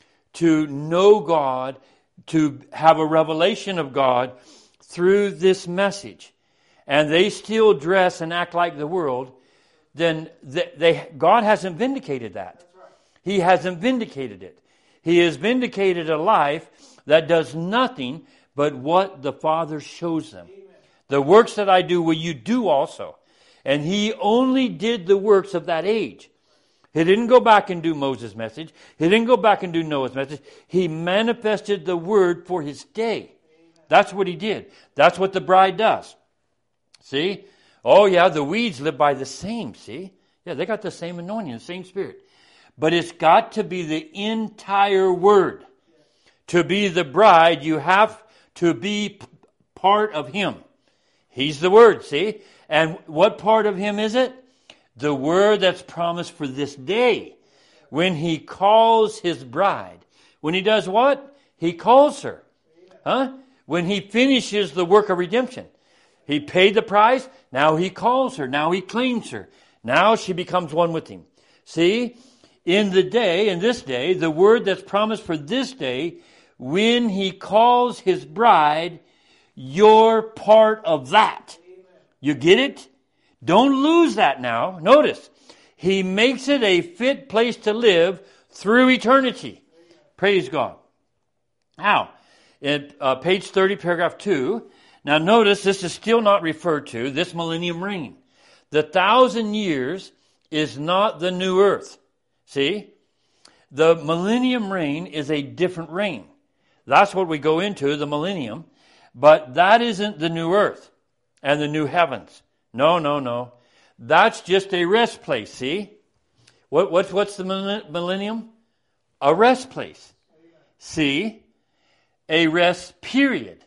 Speaker 1: to know God, to have a revelation of God through this message, and they still dress and act like the world, then they, they God hasn't vindicated that. He hasn't vindicated it. He has vindicated a life that does nothing but what the Father shows them. Amen. The works that I do will you do also. And he only did the works of that age. He didn't go back and do Moses' message. He didn't go back and do Noah's message. He manifested the word for his day. That's what he did. That's what the bride does. See? Oh yeah, the weeds live by the same, see? Yeah, they got the same anointing, the same spirit. But it's got to be the entire word. To be the bride, you have to be p- part of him. He's the word, see? And what part of him is it? The word that's promised for this day. When he calls his bride. When he does what? He calls her. Huh? When he finishes the work of redemption. He paid the price. Now he calls her. Now he claims her. Now she becomes one with him. See? In the day, in this day, the word that's promised for this day, when he calls his bride, you're part of that. You get it? Don't lose that now. Notice, he makes it a fit place to live through eternity. Praise God. Now, in uh, page thirty, paragraph two, now notice this is still not referred to, this millennium reign. The thousand years is not the new earth. See? The millennium reign is a different reign. That's what we go into, the millennium. But that isn't the new earth and the new heavens. No, no, no. That's just a rest place, see? What, what, what's the millennium? A rest place. See? A rest period.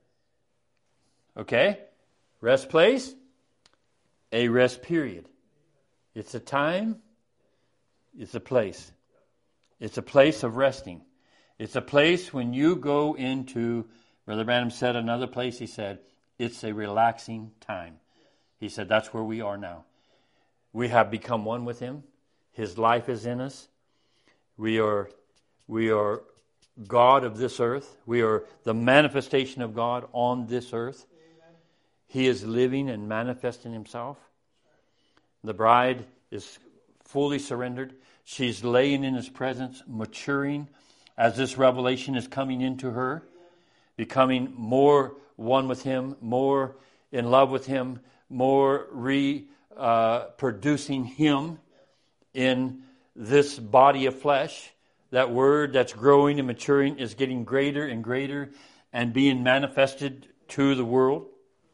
Speaker 1: Okay? Rest place. A rest period. It's a time. It's a place. It's a place of resting. It's a place when you go into, Brother Branham said another place, he said, it's a relaxing time. He said, that's where we are now. We have become one with him. His life is in us. We are, we are God of this earth. We are the manifestation of God on this earth. Amen. He is living and manifesting himself. The bride is fully surrendered. She's laying in his presence, maturing as this revelation is coming into her, becoming more one with him, more in love with him, more reproducing uh, him in this body of flesh. That word that's growing and maturing is getting greater and greater and being manifested to the world.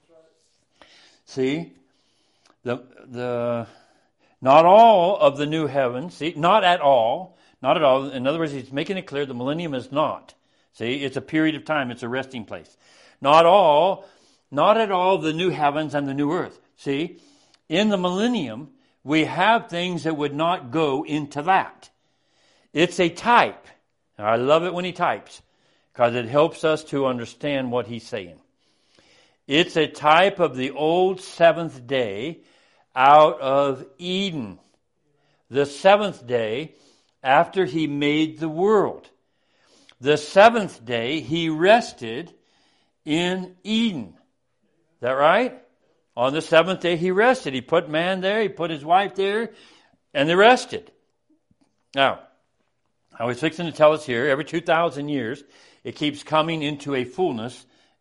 Speaker 1: See, the the not all of the new heavens, see, not at all, not at all. In other words, he's making it clear the millennium is not. See, it's a period of time, it's a resting place. Not all, not at all the new heavens and the new earth. See, in the millennium, we have things that would not go into that. It's a type. I love it when he types because it helps us to understand what he's saying. It's a type of the old seventh day out of Eden. The seventh day after he made the world. The seventh day he rested in Eden. Is that right? On the seventh day he rested. He put man there, he put his wife there, and they rested. Now, I was fixing to tell us here, every two thousand years, it keeps coming into a fullness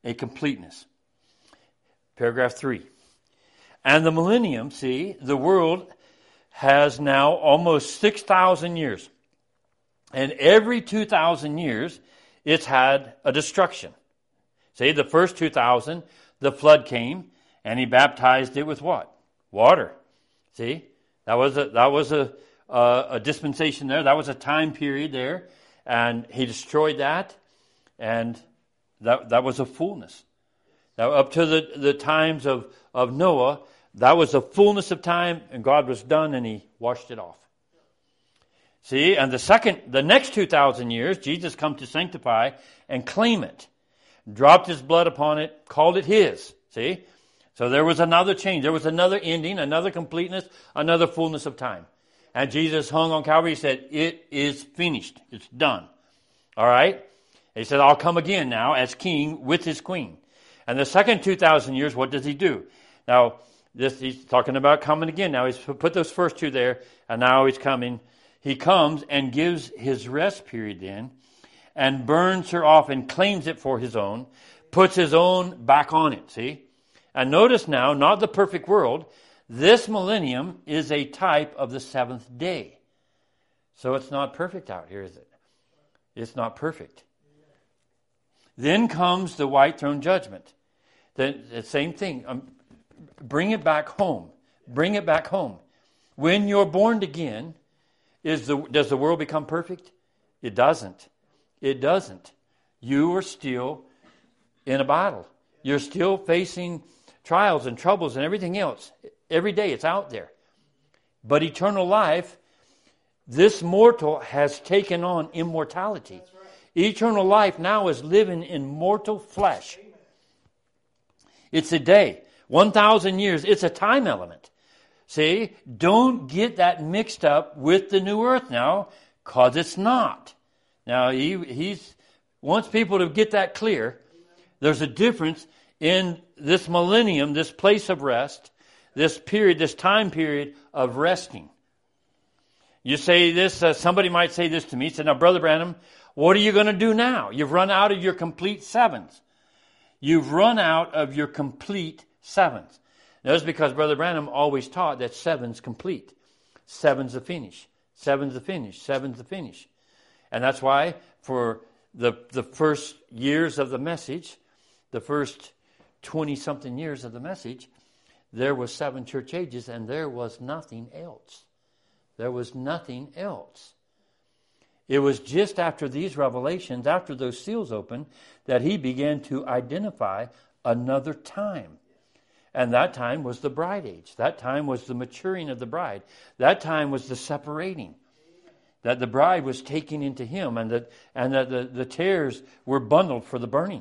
Speaker 1: a completeness. Paragraph three. And the millennium, see, the world has now almost six thousand years. And every two thousand years, it's had a destruction. See, the first two thousand, the flood came, and he baptized it with what? Water. See, that was a, that was a, a, a dispensation there. That was a time period there. And he destroyed that, and that that was a fullness. Now, up to the, the times of, of Noah, that was the fullness of time, and God was done, and he washed it off. See, and the second, the next two thousand years, Jesus come to sanctify and claim it. Dropped his blood upon it, called it his. See? So there was another change. There was another ending, another completeness, another fullness of time. And Jesus hung on Calvary. He said, it is finished. It's done. All right? He said, I'll come again now as king with his queen. And the second two thousand years, what does he do? Now, this he's talking about coming again. Now, he's put those first two there, and now he's coming. He comes and gives his rest period then, and burns her off and claims it for his own, puts his own back on it, see? And notice now, not the perfect world. This millennium is a type of the seventh day. So it's not perfect out here, is it? It's not perfect. Then comes the white throne judgment. The, the same thing. Um, bring it back home. Bring it back home. When you're born again, is the, does the world become perfect? It doesn't. It doesn't. You are still in a battle. You're still facing trials and troubles and everything else. Every day it's out there. But eternal life, this mortal has taken on immortality. Eternal life now is living in mortal flesh. It's a day. one thousand years, it's a time element. See, don't get that mixed up with the new earth now, because it's not. Now, he he's wants people to get that clear. There's a difference in this millennium, this place of rest, this period, this time period of resting. You say this, uh, somebody might say this to me, say, now, Brother Branham, what are you going to do now? You've run out of your complete sevens. You've run out of your complete sevens. That's because Brother Branham always taught that seven's complete. Seven's the finish. Seven's the finish. Seven's the finish. And that's why for the the first years of the message, the first twenty-something years of the message, there was seven church ages and there was nothing else. There was nothing else. It was just after these revelations, after those seals opened, that he began to identify another time. And that time was the bride age. That time was the maturing of the bride. That time was the separating. That the bride was taken into him, and that and that the, the tares were bundled for the burning.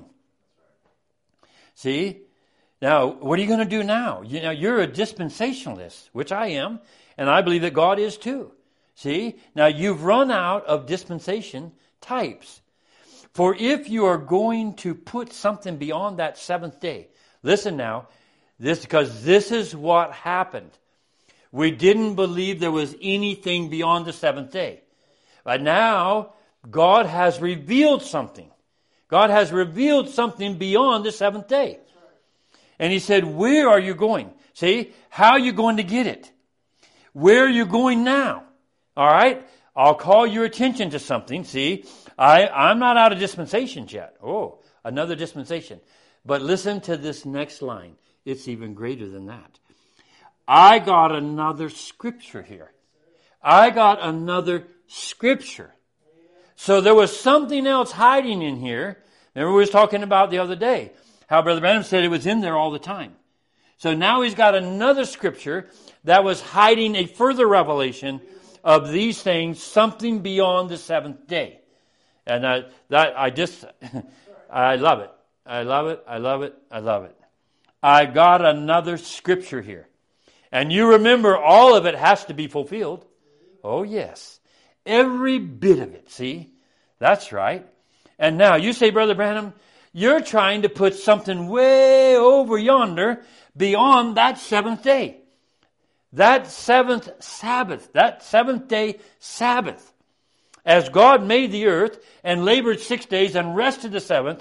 Speaker 1: See? Now, what are you going to do now? You know, you're a dispensationalist, which I am, and I believe that God is too. See? Now, you've run out of dispensation types. For if you are going to put something beyond that seventh day, listen now, this because this is what happened. We didn't believe there was anything beyond the seventh day. But now, God has revealed something. God has revealed something beyond the seventh day. And he said, where are you going? See, how are you going to get it? Where are you going now? All right? I'll call your attention to something. See, I, I'm not out of dispensations yet. Oh, another dispensation. But listen to this next line. It's even greater than that. I got another scripture here. I got another scripture. So there was something else hiding in here. Remember we was talking about the other day, how Brother Branham said it was in there all the time. So now he's got another scripture that was hiding a further revelation of these things, something beyond the seventh day. And I, that I just, I love it. I love it. I love it. I love it. I got another scripture here. And you remember all of it has to be fulfilled. Oh, yes. Every bit of it, see? That's right. And now you say, Brother Branham, you're trying to put something way over yonder beyond that seventh day. That seventh Sabbath, that seventh day Sabbath. As God made the earth and labored six days and rested the seventh,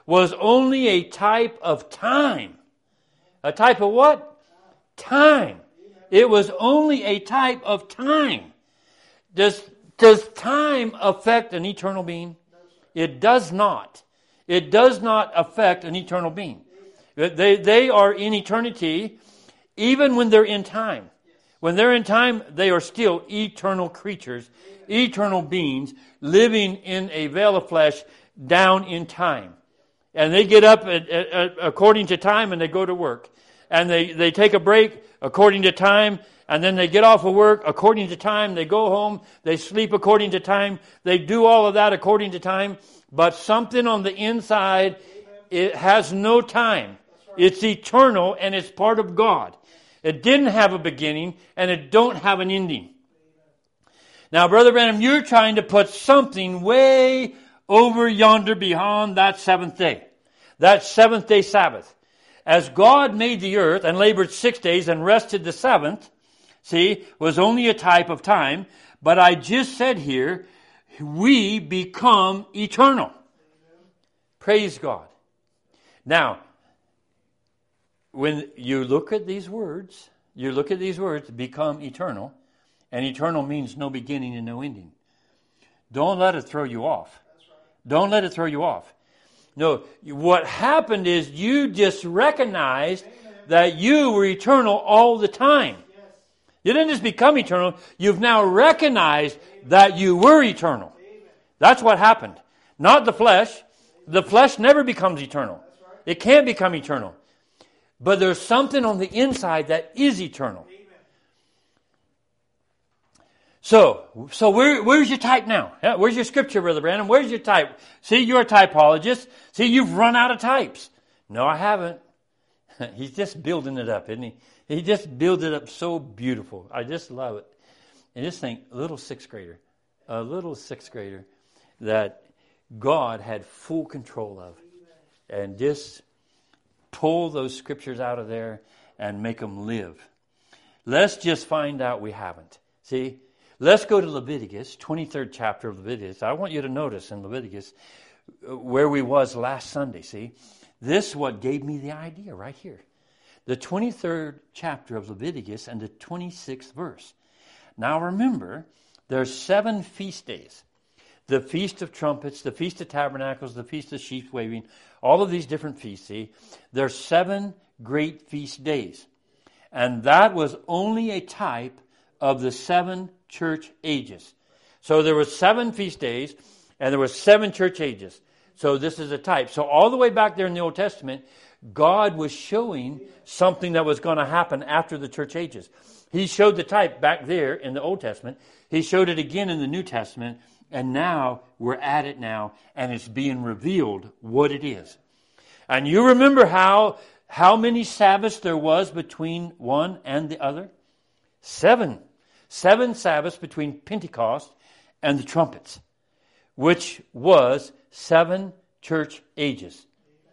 Speaker 1: was only a type of time. A type of what? Time. It was only a type of time. Does, does time affect an eternal being? It does not. It does not affect an eternal being. They, they are in eternity even when they're in time. When they're in time, they are still eternal creatures, eternal beings, living in a veil of flesh down in time. And they get up at, at, at, according to time and they go to work. And they, they take a break according to time, and then they get off of work according to time. They go home, they sleep according to time. They do all of that according to time. But something on the inside, it has no time. It's eternal and it's part of God. It didn't have a beginning and it don't have an ending. Now, Brother Branham, you're trying to put something way over yonder beyond that seventh day. That seventh day Sabbath. As God made the earth and labored six days and rested the seventh, see, was only a type of time. But I just said here, we become eternal. Praise God. Now, when you look at these words, you look at these words, become eternal, and eternal means no beginning and no ending. Don't let it throw you off. Don't let it throw you off. No, what happened is you just recognized that you were eternal all the time. You didn't just become eternal, you've now recognized that you were eternal. That's what happened. Not the flesh. The flesh never becomes eternal. It can't become eternal. But there's something on the inside that is eternal. So, so where, where's your type now? Yeah, where's your scripture, Brother Branham? Where's your type? See, you're a typologist. See, you've run out of types. No, I haven't. He's just building it up, isn't he? He just builds it up so beautiful. I just love it. And just think, a little sixth grader, a little sixth grader that God had full control of. And just pull those scriptures out of there and make them live. Let's just find out we haven't. See? Let's go to Leviticus, twenty-third chapter of Leviticus. I want you to notice in Leviticus where we was last Sunday, see? This is what gave me the idea right here. The twenty-third chapter of Leviticus and the twenty-sixth verse. Now remember, there's seven feast days. The Feast of Trumpets, the Feast of Tabernacles, the Feast of Sheep Waving, all of these different feasts, see? There's seven great feast days. And that was only a type of the seven church ages. So there were seven feast days, and there were seven church ages. So this is a type. So all the way back there in the Old Testament, God was showing something that was going to happen after the church ages. He showed the type back there in the Old Testament. He showed it again in the New Testament. And now we're at it now, and it's being revealed what it is. And you remember how, how many Sabbaths there was between one and the other? Seven. Seven Sabbaths between Pentecost and the trumpets, which was seven church ages.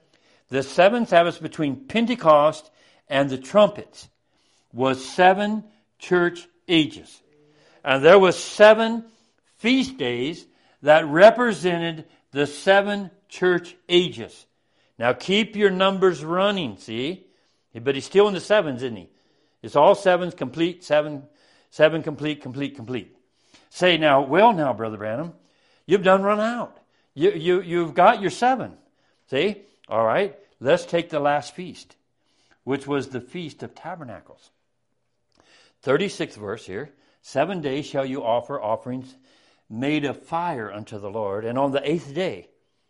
Speaker 1: The seven Sabbaths between Pentecost and the trumpets was seven church ages. And there was seven feast days that represented the seven church ages. Now keep your numbers running, see? But he's still in the sevens, isn't he? It's all sevens, complete, seven, seven, complete, complete, complete. Say now, well now, Brother Branham, you've done run out. You, you, you've got your seven. See? All right, let's take the last feast, which was the Feast of Tabernacles. thirty-sixth verse here. Seven days shall you offer offerings made of fire unto the Lord, and on the eighth day,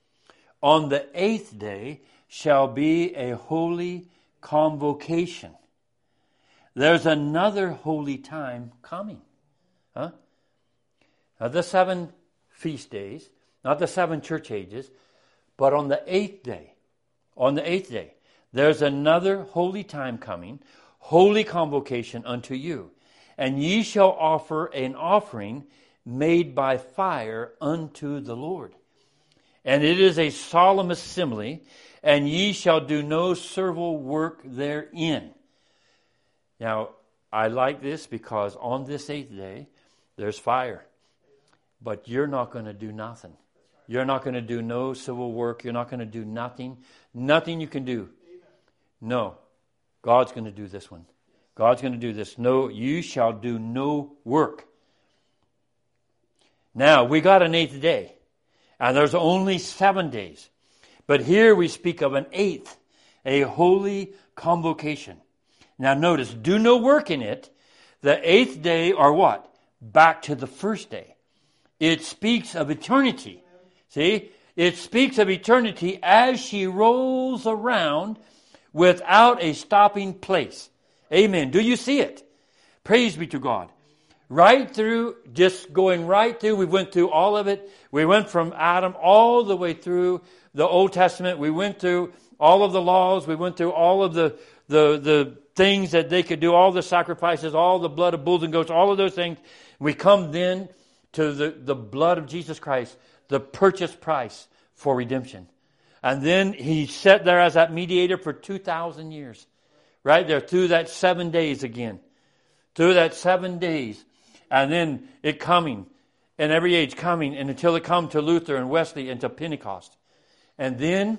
Speaker 1: on the eighth day shall be a holy convocation. There's another holy time coming. Huh? Now the seven feast days, not the seven church ages, but on the eighth day, on the eighth day, there's another holy time coming, holy convocation unto you. And ye shall offer an offering made by fire unto the Lord. And it is a solemn assembly, and ye shall do no servile work therein. Now, I like this because on this eighth day, there's fire. But you're not going to do nothing. You're not going to do no civil work. You're not going to do nothing. Nothing you can do. No. God's going to do this one. God's going to do this. No, you shall do no work. Now, we got an eighth day. And there's only seven days. But here we speak of an eighth. A holy convocation. Now notice, do no work in it. The eighth day or what? Back to the first day. It speaks of eternity. See? It speaks of eternity as she rolls around without a stopping place. Amen. Do you see it? Praise be to God. Right through, just going right through. We went through all of it. We went from Adam all the way through the Old Testament. We went through all of the laws. We went through all of the, the, the things that they could do, all the sacrifices, all the blood of bulls and goats, all of those things. We come then to the, the blood of Jesus Christ, the purchase price for redemption. And then He sat there as that mediator for two thousand years. Right there, through that seven days again. Through that seven days. And then it coming, and every age coming, and until it come to Luther and Wesley and to Pentecost. And then,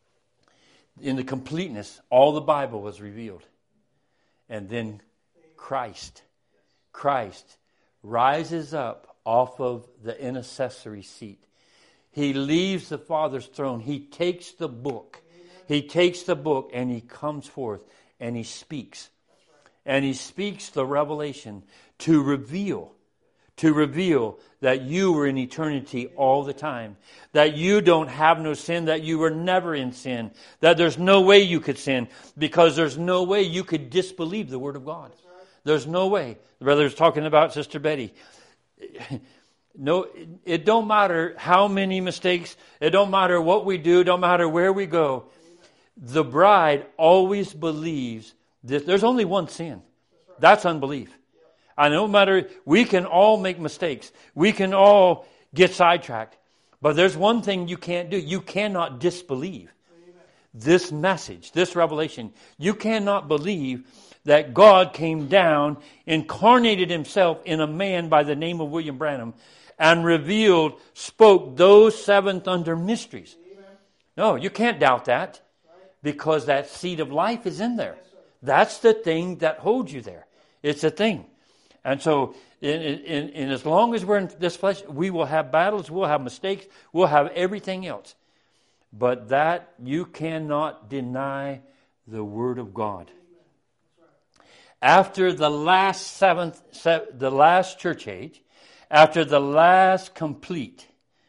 Speaker 1: in the completeness, all the Bible was revealed. And then Christ, Christ rises up off of the intercessory seat. He leaves the Father's throne. He takes the book. He takes the book and He comes forth and He speaks. And He speaks the revelation to reveal, to reveal that you were in eternity all the time. That you don't have no sin, that you were never in sin. That there's no way you could sin because there's no way you could disbelieve the Word of God. There's no way. The brother's talking about Sister Betty. No, it don't matter how many mistakes. It don't matter what we do. It don't matter where we go. The bride always believes that there's only one sin. That's unbelief. And no matter, we can all make mistakes. We can all get sidetracked. But there's one thing you can't do. You cannot disbelieve this message, this revelation. You cannot believe that God came down, incarnated Himself in a man by the name of William Branham, and revealed, spoke those seven thunder mysteries. No, you can't doubt that, because that seed of life is in there. That's the thing that holds you there. It's a thing. And so, in, in, in as long as we're in this flesh, we will have battles, we'll have mistakes, we'll have everything else. But that, you cannot deny the Word of God. After the last seventh, the last church age, after the last complete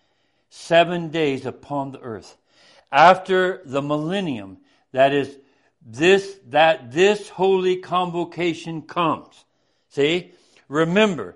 Speaker 1: seven days upon the earth, after the millennium, that is this, that this holy convocation comes. See? Remember,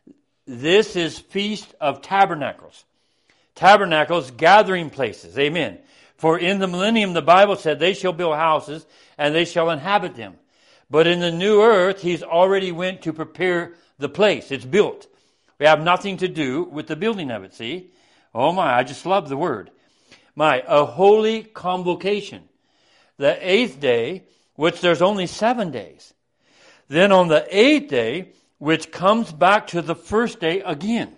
Speaker 1: this is Feast of Tabernacles. Tabernacles, gathering places. Amen. For in the millennium, the Bible said, they shall build houses and they shall inhabit them. But in the new earth, He's already went to prepare the place. It's built. We have nothing to do with the building of it, see? Oh my, I just love the word. My, a holy convocation. The eighth day, which there's only seven days. Then on the eighth day, which comes back to the first day again.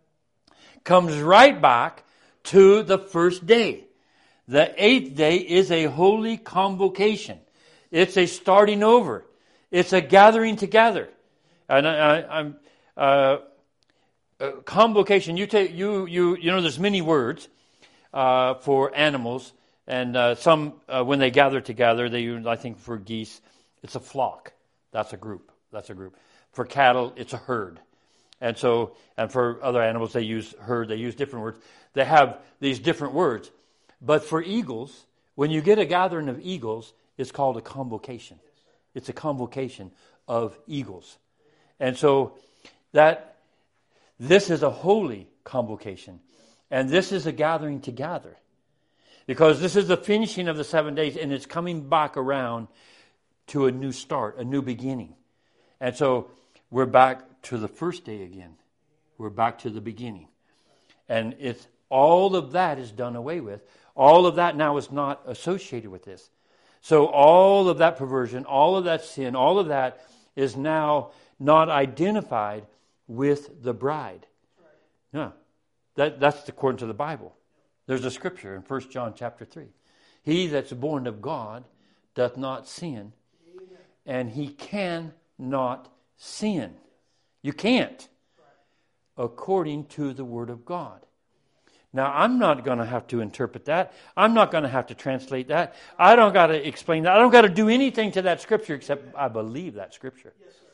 Speaker 1: Comes right back to the first day. The eighth day is a holy convocation. It's a starting over. It's a gathering together. And I, I, I'm uh, uh, convocation. You take you you you know. There's many words uh, for animals, and uh, some uh, when they gather together, they use. I think for geese, it's a flock. That's a group. That's a group. For cattle, it's a herd. And so, and for other animals, they use herd. They use different words. They have these different words. But for eagles, when you get a gathering of eagles, it's called a convocation. It's a convocation of eagles. And so that this is a holy convocation. And this is a gathering together. Because this is the finishing of the seven days and it's coming back around to a new start, a new beginning. And so we're back to the first day again. We're back to the beginning. And it's all of that is done away with. All of that now is not associated with this. So all of that perversion, all of that sin, all of that is now not identified with the bride. No, that, that's according to the Bible. There's a scripture in First John chapter three. He that's born of God doth not sin, and he cannot sin. You can't, according to the Word of God. Now, I'm not going to have to interpret that. I'm not going to have to translate that. I don't got to explain that. I don't got to do anything to that scripture except I believe that scripture. Yes, sir.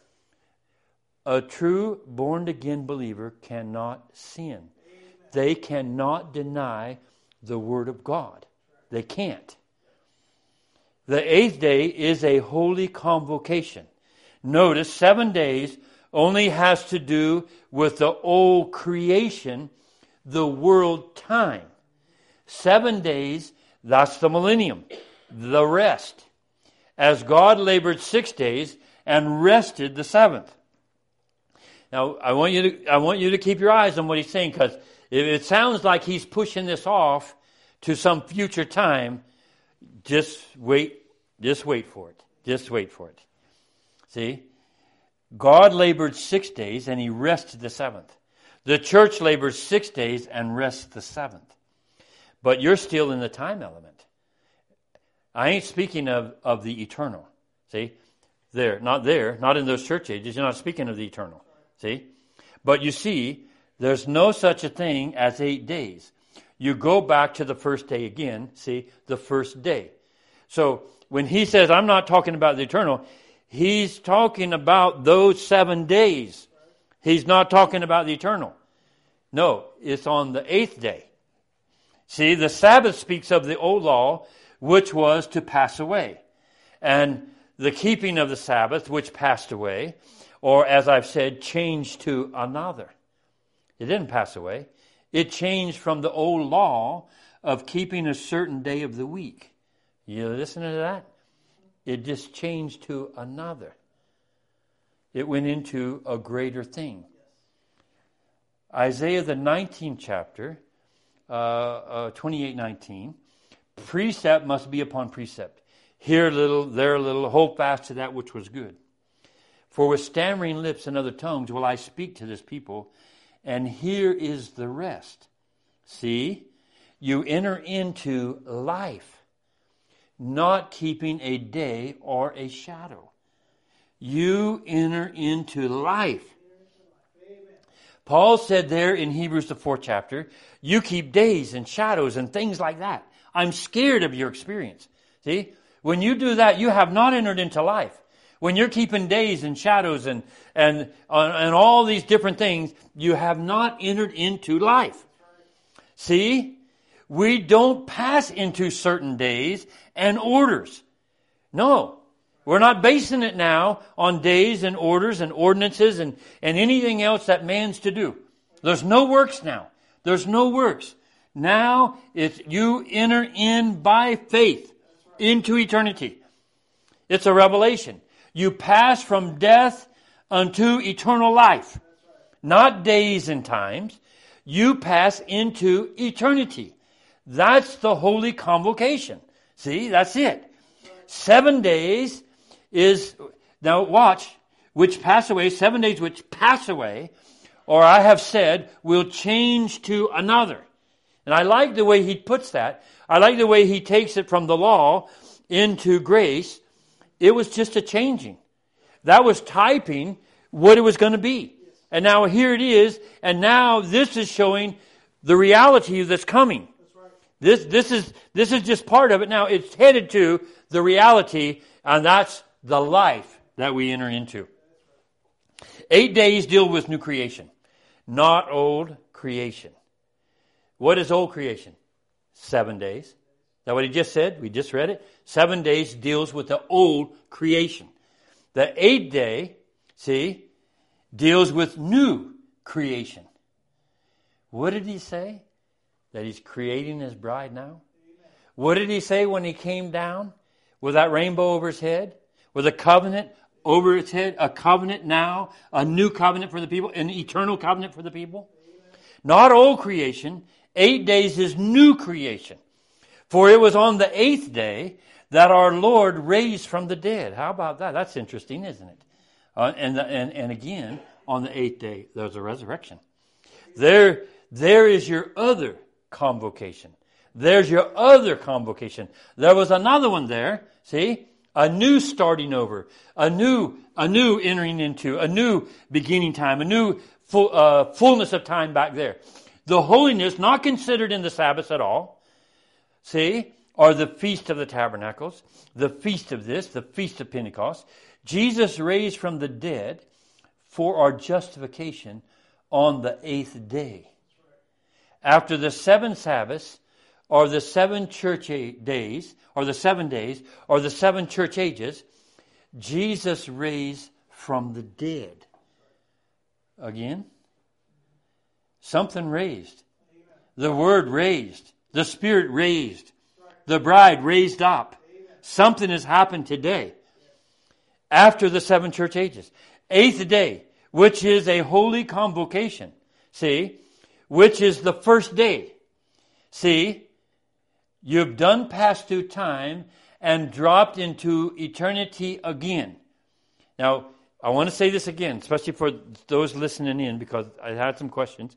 Speaker 1: A true born-again believer cannot sin. Amen. They cannot deny the Word of God. They can't. The eighth day is a holy convocation. Notice, seven days only has to do with the old creation, the world time. Seven days, that's the millennium, the rest. As God labored six days and rested the seventh. Now, I want you to I want you to keep your eyes on what he's saying, because if it sounds like he's pushing this off to some future time, just wait, just wait for it. Just wait for it. See? God labored six days and he rested the seventh. The church labors six days and rests the seventh. But you're still in the time element. I ain't speaking of, of the eternal. See? There, not there, not in those church ages. You're not speaking of the eternal. See? But you see, there's no such a thing as eight days. You go back to the first day again. See? The first day. So, when he says, I'm not talking about the eternal, he's talking about those seven days. He's not talking about the eternal. No, it's on the eighth day. See, the Sabbath speaks of the old law, which was to pass away. And the keeping of the Sabbath, which passed away, or as I've said, changed to another. It didn't pass away. It changed from the old law of keeping a certain day of the week. You listening to that? It just changed to another. It went into a greater thing. Isaiah the nineteenth chapter, uh, uh, twenty-eight nineteen, precept must be upon precept. Here a little, there a little, hold fast to that which was good. For with stammering lips and other tongues will I speak to this people, and here is the rest. See, you enter into life, not keeping a day or a shadow. You enter into life. Paul said there in Hebrews the fourth chapter, you keep days and shadows and things like that. I'm scared of your experience. See, when you do that, you have not entered into life. When you're keeping days and shadows and, and, and all these different things, you have not entered into life. See, we don't pass into certain days and orders. No. We're not basing it now on days and orders and ordinances and, and anything else that man's to do. There's no works now. There's no works. Now it's you enter in by faith into eternity. It's a revelation. You pass from death unto eternal life. Not days and times. You pass into eternity. That's the holy convocation. See, that's it. Seven days is, now watch, which pass away, seven days which pass away, or I have said, will change to another. And I like the way he puts that. I like the way he takes it from the law into grace. It was just a changing. That was typing what it was going to be. And now here it is, and now this is showing the reality that's coming. This, this is, this is just part of it. Now it's headed to the reality, and that's the life that we enter into. Eight days deal with new creation, not old creation. What is old creation? Seven days. Is that what he just said? We just read it. Seven days deals with the old creation. The eighth day, see, deals with new creation. What did he say? That he's creating his bride now? What did he say when he came down with that rainbow over his head? With a covenant over its head, a covenant now, a new covenant for the people, an eternal covenant for the people. Amen. Not old creation. Eight days is new creation. For it was on the eighth day that our Lord raised from the dead. How about that? That's interesting, isn't it? Uh, and, the, and and again, on the eighth day, there's a resurrection. There, there is your other convocation. There's your other convocation. There was another one there. See? A new starting over. A new, a new entering into. A new beginning time. A new full, uh, fullness of time back there. The holiness not considered in the Sabbath at all. See? Or the Feast of the Tabernacles. The Feast of this. The Feast of Pentecost. Jesus raised from the dead for our justification on the eighth day. After the seven Sabbaths, or the seven church days, or the seven days, or the seven church ages, Jesus raised from the dead. Again, something raised. The Word raised. The Spirit raised. The bride raised up. Something has happened today. After the seven church ages. Eighth day, which is a holy convocation. See? Which is the first day. See? You've done passed through time and dropped into eternity again. Now, I want to say this again, especially for those listening in, because I had some questions.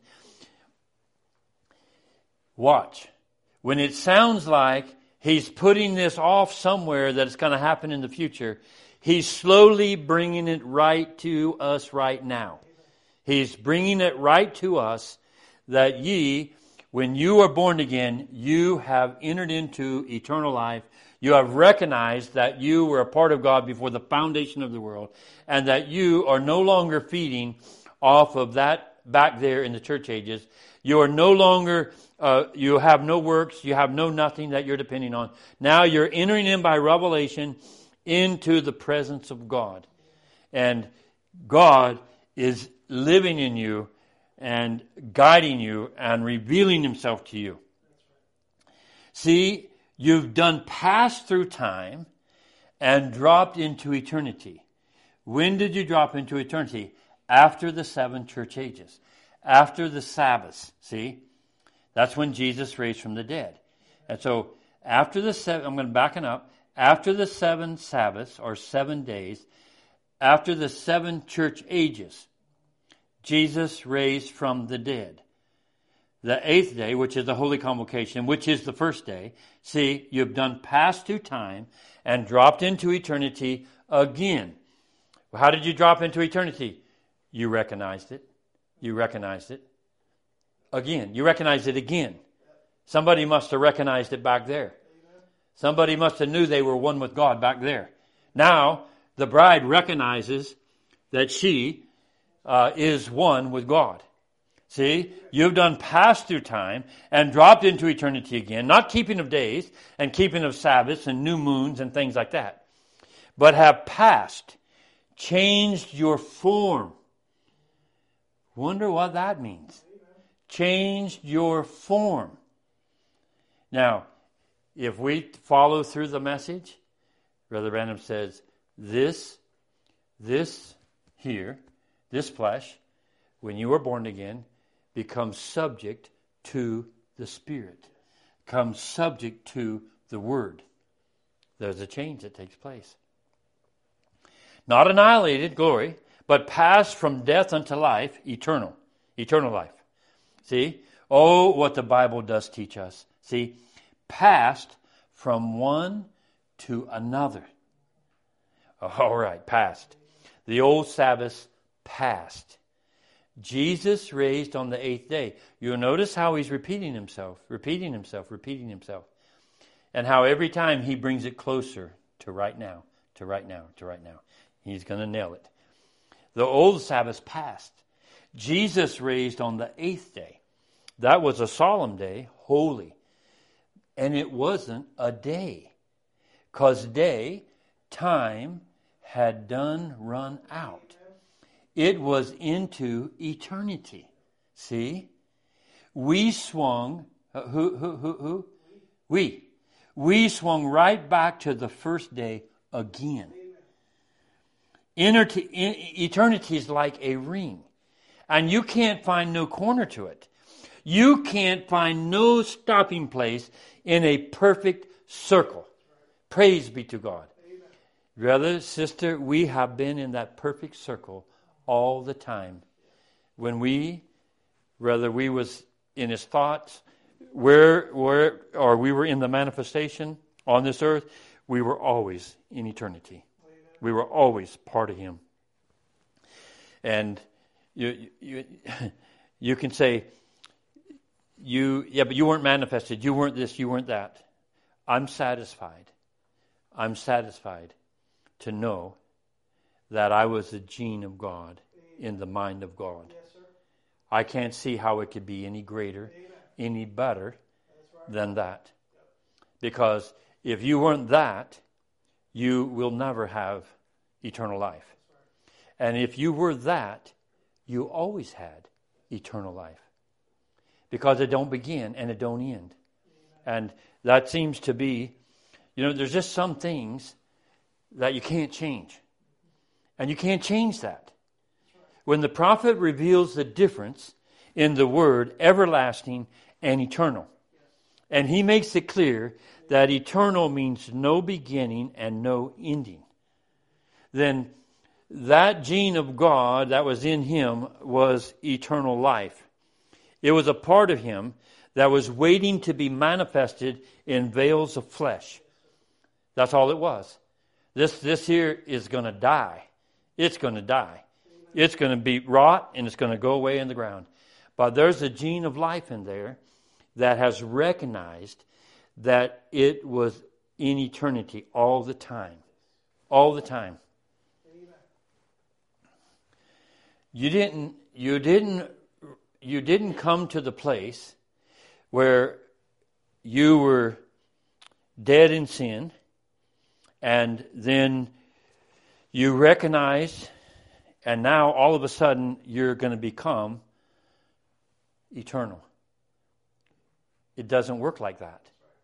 Speaker 1: Watch. When it sounds like he's putting this off somewhere that it's going to happen in the future, he's slowly bringing it right to us right now. He's bringing it right to us that ye, when you are born again, you have entered into eternal life. You have recognized that you were a part of God before the foundation of the world, and that you are no longer feeding off of that back there in the church ages. You are no longer, uh, you have no works, you have no nothing that you're depending on. Now you're entering in by revelation into the presence of God. And God is living in you and guiding you and revealing Himself to you. See, you've done passed through time and dropped into eternity. When did you drop into eternity? After the seven church ages. After the Sabbaths. See? That's when Jesus raised from the dead. And so, after the seven, I'm going to back it up. After the seven Sabbaths, or seven days, after the seven church ages, Jesus raised from the dead. The eighth day, which is the Holy Convocation, which is the first day, see, you've done passed through time and dropped into eternity again. How did you drop into eternity? You recognized it. You recognized it. Again. You recognized it again. Somebody must have recognized it back there. Somebody must have knew they were one with God back there. Now, the bride recognizes that she uh, is one with God. See, you've done passed through time and dropped into eternity again, not keeping of days and keeping of Sabbaths and new moons and things like that, but have passed, changed your form. Wonder what that means. Changed your form. Now, if we follow through the message, Brother Branham says, this, this here, this flesh, when you are born again, becomes subject to the Spirit, comes subject to the Word. There's a change that takes place. Not annihilated, glory, but passed from death unto life, eternal, eternal life. See? Oh, what the Bible does teach us. See? Passed from one to another. All right, passed. The old Sabbath passed. Jesus raised on the eighth day. You'll notice how he's repeating himself, repeating himself, repeating himself. And how every time he brings it closer to right now, to right now, to right now. He's going to nail it. The old Sabbath passed. Jesus raised on the eighth day. That was a solemn day, holy. And it wasn't a day. Because day, time, had done run out. It was into eternity. See? We swung, uh, who, who, who, who? We. We swung right back to the first day again. Eternity, eternity is like a ring. And you can't find no corner to it. You can't find no stopping place in a perfect circle. Praise be to God. Brother, sister, we have been in that perfect circle all the time. When we, whether we was in his thoughts, where, where, or we were in the manifestation on this earth, we were always in eternity. We were always part of Him. And you, you, you can say, you, yeah, but you weren't manifested. You weren't this, you weren't that. I'm satisfied. I'm satisfied to know that I was the gene of God in the mind of God.
Speaker 2: Yes, sir.
Speaker 1: I can't see how it could be any greater,
Speaker 2: Amen.
Speaker 1: any better
Speaker 2: That's right.
Speaker 1: than that. Because if you weren't that, you will never have eternal life. And if you were that, you always had eternal life. Because it don't begin and it don't end. And that seems to be, you know, there's just some things that you can't change. And you can't change that. When the prophet reveals the difference in the word everlasting and eternal, and he makes it clear that eternal means no beginning and no ending, then that gene of God that was in him was eternal life. It was a part of him that was waiting to be manifested in veils of flesh. That's all it was. This, this here is going to die. It's going to die. It's going to be rot and it's going to go away in the ground. But there's a gene of life in there that has recognized that it was in eternity all the time. All the time. You didn't, you didn't, you didn't come to the place where you were dead in sin and then you recognize, and now all of a sudden you're going to become eternal. It doesn't work like that.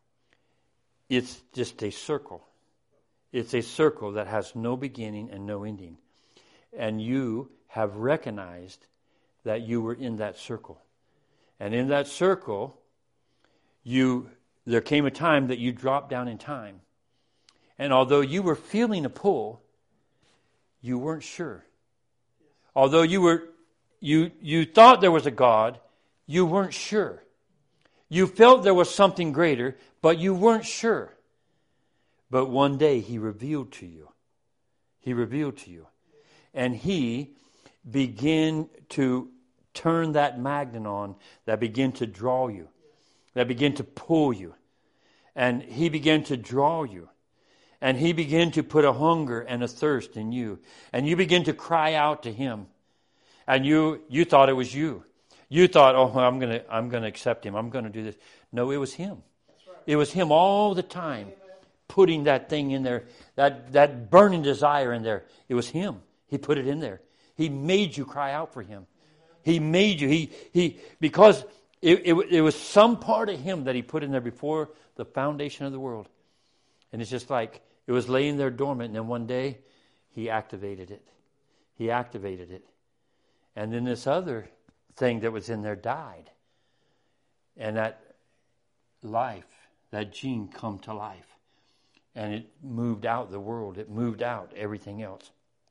Speaker 1: It's just a circle. It's a circle that has no beginning and no ending. And you have recognized that you were in that circle. And in that circle, you there came a time that you dropped down in time. And although you were feeling a pull, you weren't sure. Although you were you you thought there was a God, you weren't sure. You felt there was something greater, but you weren't sure. But one day he revealed to you. He revealed to you. And he began to turn that magnet on that began to draw you, that began to pull you. And he began to draw you. And he began to put a hunger and a thirst in you. And you began to cry out to him. And you you thought it was you. You thought, oh, I'm going to I'm going to accept him. I'm going to do this. No, it was him.
Speaker 2: Right.
Speaker 1: It was him all the time, putting that thing in there, that, that burning desire in there. It was him. He put it in there. He made you cry out for him. He made you. He he because it, it, it was some part of him that he put in there before the foundation of the world. And it's just like it was laying there dormant, and then one day he activated it. He activated it. And then this other thing that was in there died. And that life, that gene come to life. And it moved out the world. It moved out everything else.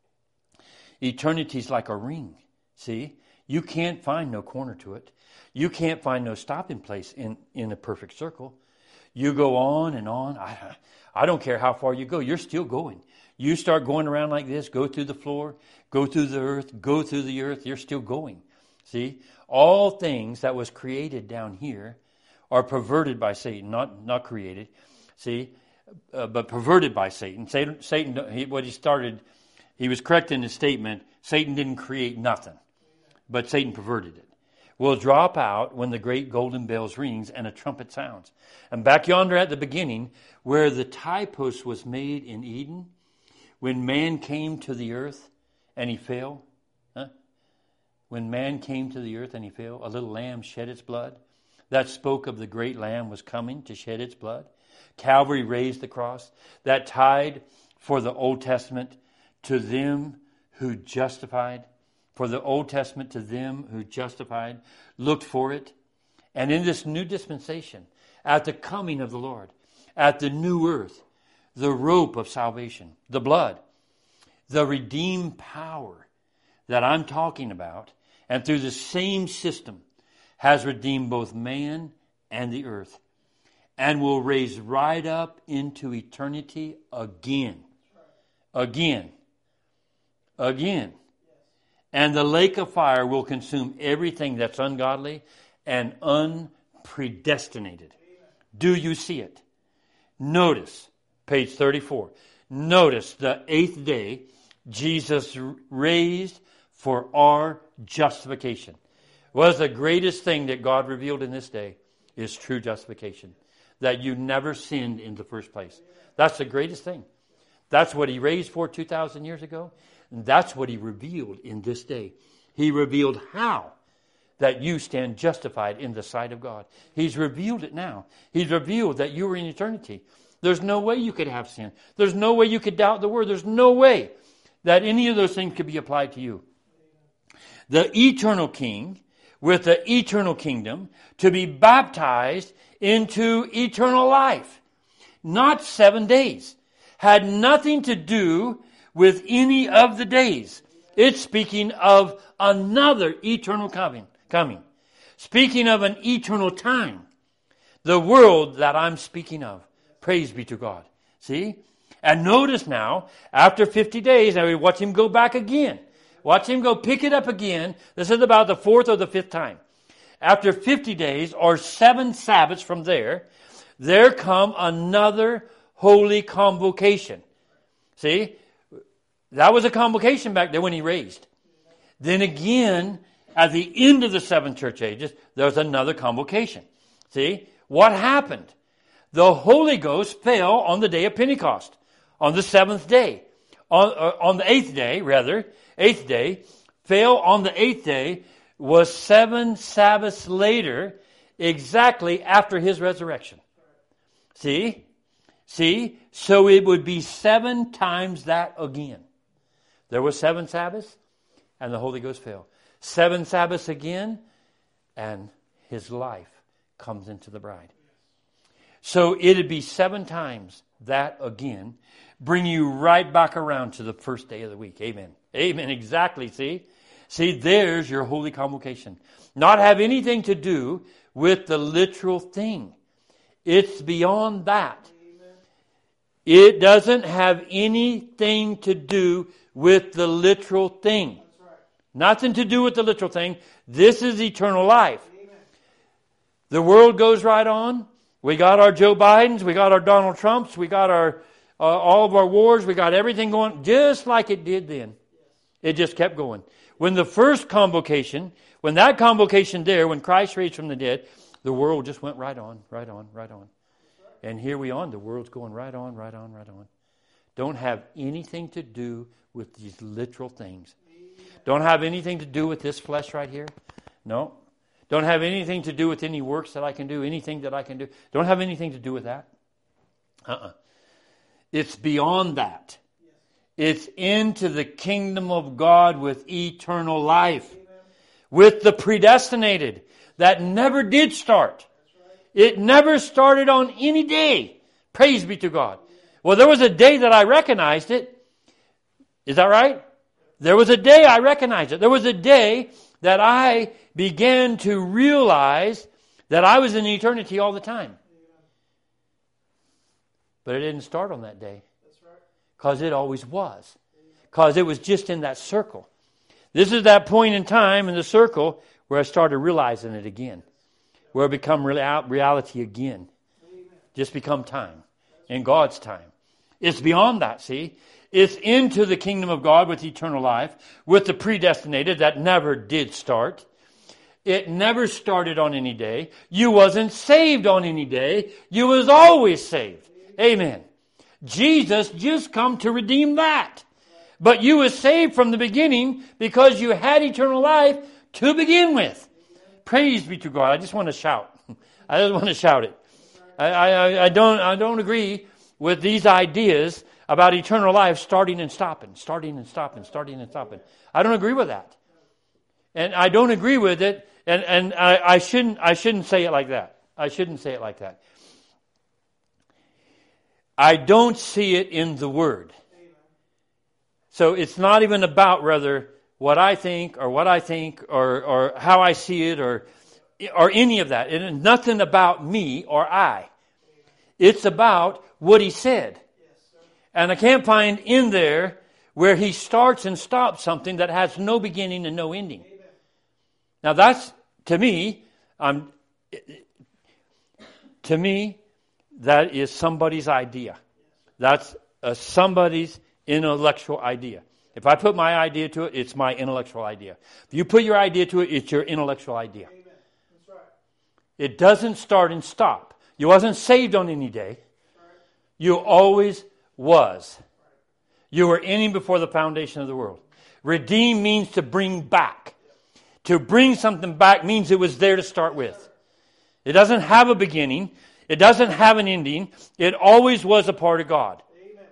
Speaker 1: Eternity's like a ring. See? You can't find no corner to it. You can't find no stopping place in, in a perfect circle. You go on and on. I, I don't care how far you go. You're still going. You start going around like this, go through the floor, go through the earth, go through the earth. You're still going. See? All things that was created down here are perverted by Satan, not not created. See? Uh, but perverted by Satan. Satan, Satan he, what he started, he was correct in his statement, Satan didn't create nothing, but Satan perverted it. Will drop out when the great golden bells rings and a trumpet sounds. And back yonder at the beginning, where the tie post was made in Eden, when man came to the earth and he fell, huh? When man came to the earth and he fell, a little lamb shed its blood. That spoke of the great lamb was coming to shed its blood. Calvary raised the cross. That tied for the Old Testament to them who justified. For the Old Testament to them who justified, looked for it. And in this new dispensation, at the coming of the Lord, at the new earth, the rope of salvation, the blood, the redeemed power that I'm talking about, and through the same system has redeemed both man and the earth, and will raise right up into eternity again. Again. Again. And the lake of fire will consume everything that's ungodly and unpredestinated. Do you see it? Notice, page thirty-four. Notice the eighth day, Jesus raised for our justification. Was the greatest thing that God revealed in this day is true justification. That you never sinned in the first place. That's the greatest thing. That's what he raised for two thousand years ago. And that's what he revealed in this day. He revealed how that you stand justified in the sight of God. He's revealed it now. He's revealed that you are in eternity. There's no way you could have sin. There's no way you could doubt the word. There's no way that any of those things could be applied to you. The eternal king with the eternal kingdom to be baptized into eternal life. Not seven days. Had nothing to do with any of the days. It's speaking of another eternal coming. coming. Speaking of an eternal time. The world that I'm speaking of. Praise be to God. See? And notice now, after fifty days, now we watch him go back again. Watch him go pick it up again. This is about the fourth or the fifth time. After fifty days, or seven Sabbaths from there, there come another holy convocation. See? That was a convocation back there when he raised. Then again, at the end of the seven church ages, there was another convocation. See? What happened? The Holy Ghost fell on the day of Pentecost. On the seventh day. On, uh, on the eighth day, rather. Eighth day. Fell on the eighth day. Was seven Sabbaths later. Exactly after his resurrection. See? See? So it would be seven times that again. There were seven Sabbaths. And the Holy Ghost fell. Seven Sabbaths again. And his life comes into the bride. So it'd be seven times that again. Bring you right back around to the first day of the week. Amen. Amen. Exactly. See? See, there's your holy convocation. Not have anything to do with the literal thing. It's beyond that. It doesn't have anything to do with the literal thing. Nothing to do with the literal thing. This is eternal life. The world goes right on. We got our Joe Bidens. We got our Donald Trumps. We got our uh, all of our wars. We got everything going just like it did then. It just kept going. When the first convocation, when that convocation there, when Christ raised from the dead, the world just went right on, right on, right on. And here we are. The world's going right on, right on, right on. Don't have anything to do with these literal things. Don't have anything to do with this flesh right here. No. Don't have anything to do with any works that I can do, anything that I can do. Don't have anything to do with that. Uh-uh. It's beyond that. It's into the kingdom of God with eternal life. With the predestinated. That never did start. It never started on any day. Praise be to God. Well, there was a day that I recognized it. Is that right? There was a day I recognized it. There was a day that I began to realize that I was in eternity all the time. But it didn't start on that day. Because it always was. Because it was just in that circle. This is that point in time in the circle where I started realizing it again. Where it become reality again. Just become time. In God's time. It's beyond that, see? It's into the kingdom of God with eternal life. With the predestinated that never did start. It never started on any day. You wasn't saved on any day. You was always saved. Amen. Jesus just come to redeem that. But you was saved from the beginning because you had eternal life to begin with. Praise be to God. I just want to shout. I just want to shout it. I, I, I don't I don't agree with these ideas about eternal life starting and stopping, starting and stopping, starting and stopping. I don't agree with that. And I don't agree with it, and, and I, I shouldn't I shouldn't say it like that. I shouldn't say it like that. I don't see it in the Word. So it's not even about rather what I think or what I think or, or how I see it or or any of that. It is nothing about me or I. It's about what he said. And I can't find in there where he starts and stops something that has no beginning and no ending. Now that's, to me, um, to me, that is somebody's idea. That's uh, somebody's intellectual idea. If I put my idea to it, it's my intellectual idea. If you put your idea to it, it's your intellectual idea.
Speaker 2: Amen. That's right.
Speaker 1: It doesn't start and stop. You wasn't saved on any day. You always was. You were in him before the foundation of the world. Redeem means to bring back. To bring something back means it was there to start with. It doesn't have a beginning. It doesn't have an ending. It always was a part of God.
Speaker 2: Amen.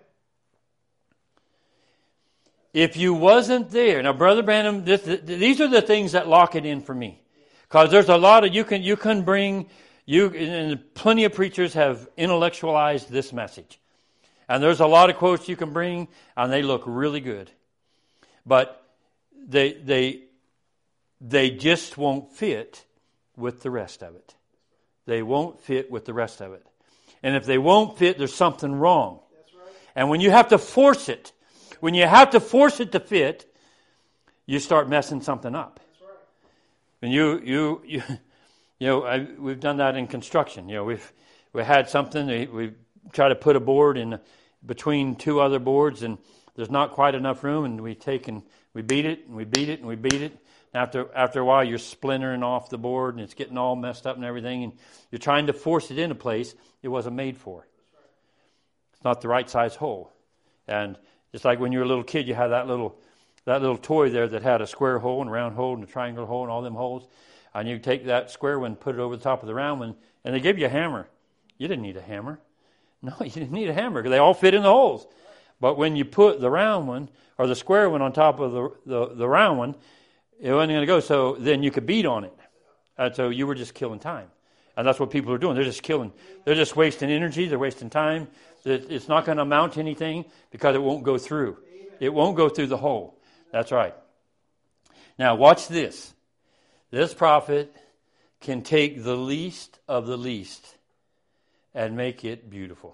Speaker 1: If you wasn't there, now Brother Branham, this, these are the things that lock it in for me, because there's a lot of you can you can bring you and plenty of preachers have intellectualized this message, and there's a lot of quotes you can bring, and they look really good, but they they they just won't fit with the rest of it. They won't fit with the rest of it. And if they won't fit, there's something wrong.
Speaker 2: That's right.
Speaker 1: And when you have to force it, when you have to force it to fit, you start messing something up.
Speaker 2: That's right.
Speaker 1: And you, you, you, you know, I, we've done that in construction. You know, we've we had something. We, we try to put a board in between two other boards, and there's not quite enough room, and we take and we beat it, and we beat it, and we beat it. After after a while, you're splintering off the board, and it's getting all messed up and everything, and you're trying to force it into place it wasn't made for. It's not the right size hole. And just like when you were a little kid, you had that little that little toy there that had a square hole and a round hole and a triangular hole and all them holes. And you take that square one, put it over the top of the round one, and they give you a hammer. You didn't need a hammer. No, you didn't need a hammer because they all fit in the holes. But when you put the round one or the square one on top of the the, the round one, it wasn't going to go, so then you could beat on it. And so you were just killing time. And that's what people are doing. They're just killing. They're just wasting energy. They're wasting time. It's not going to amount to anything because it won't go through. It won't go through the hole. That's right. Now watch this. This prophet can take the least of the least and make it beautiful.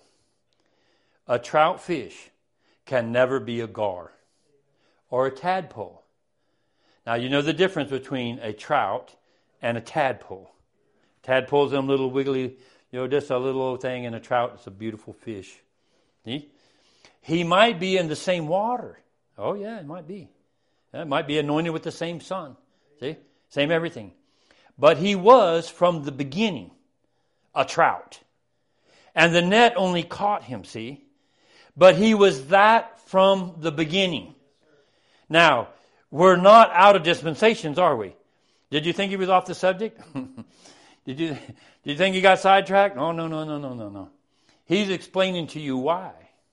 Speaker 1: A trout fish can never be a gar or a tadpole. Now, you know the difference between a trout and a tadpole. Tadpole's them little wiggly, you know, just a little old thing, and a trout is a beautiful fish. See? He might be in the same water. Oh, yeah, it might be. It might be anointed with the same sun. See? Same everything. But he was, from the beginning, a trout. And the net only caught him, see? But he was that from the beginning. Now, we're not out of dispensations, are we? Did you think he was off the subject? Did you did you think he got sidetracked? No, no, no, no, no, no, no. He's explaining to you why.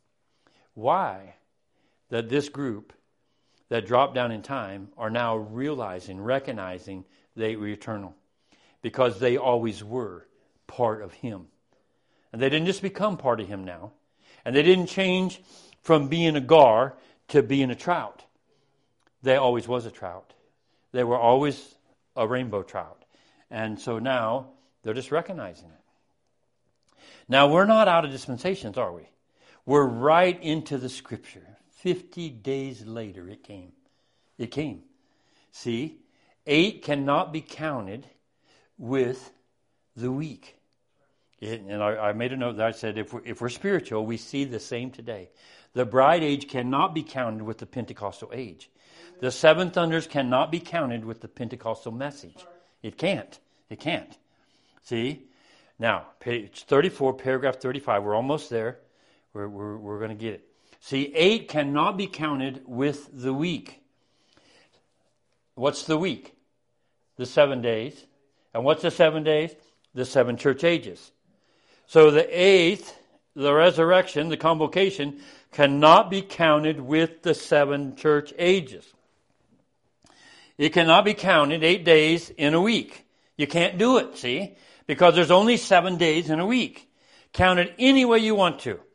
Speaker 1: Why that this group that dropped down in time are now realizing, recognizing they were eternal. Because they always were part of him. And they didn't just become part of him now. And they didn't change from being a gar to being a trout. They always was a trout. They were always a rainbow trout. And so now they're just recognizing it. Now we're not out of dispensations, are we? We're right into the scripture. Fifty days later it came. It came. See, eight cannot be counted with the week. It, and I, I made a note that I said if we're, if we're spiritual, we see the same today. The bride age cannot be counted with the Pentecostal age. The seven thunders cannot be counted with the Pentecostal message. It can't. It can't. See? Now, page thirty-four, paragraph thirty-five. We're almost there. We're, we're, we're going to get it. See, eight cannot be counted with the week. What's the week? The seven days. And what's the seven days? The seven church ages. So the eighth, the resurrection, the convocation, cannot be counted with the seven church ages. It cannot be counted eight days in a week. You can't do it, see? Because there's only seven days in a week. Count it any way you want to.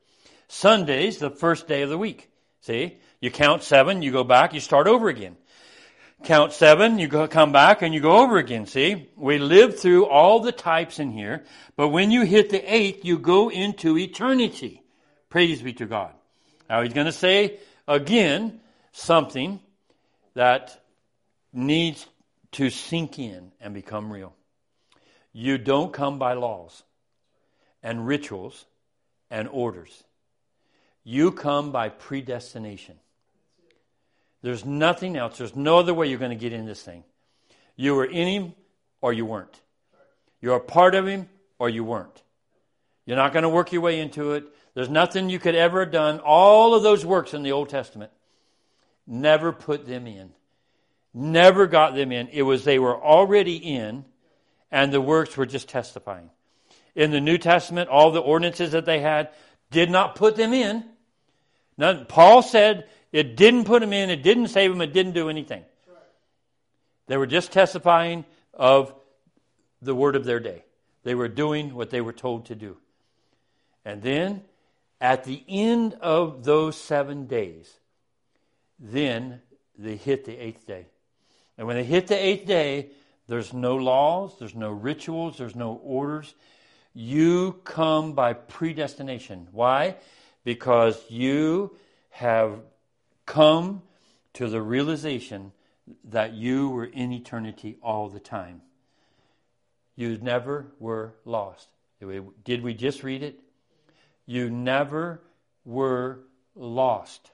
Speaker 1: Sunday's the first day of the week. See? You count seven, you go back, you start over again. count seven, you go, come back and you go over again. See, we lived through all the types in here, but when you hit the eighth, you go into eternity. Praise be to God. Now he's going to say again something that needs to sink in and become real. You don't come by laws and rituals and orders. You come by predestination. There's nothing else. There's no other way you're going to get in this thing. You were in Him or you weren't. You're a part of Him or you weren't. You're not going to work your way into it. There's nothing you could ever have done. All of those works in the Old Testament, never put them in. Never got them in. It was they were already in, and the works were just testifying. In the New Testament, all the ordinances that they had did not put them in. None, Paul said it didn't put them in, it didn't save them, it didn't do anything. They were just testifying of the word of their day. They were doing what they were told to do. And then, at the end of those seven days, then they hit the eighth day. And when they hit the eighth day, there's no laws, there's no rituals, there's no orders. You come by predestination. Why? Because you have come to the realization that you were in eternity all the time. You never were lost. Did we just read it? You never were lost.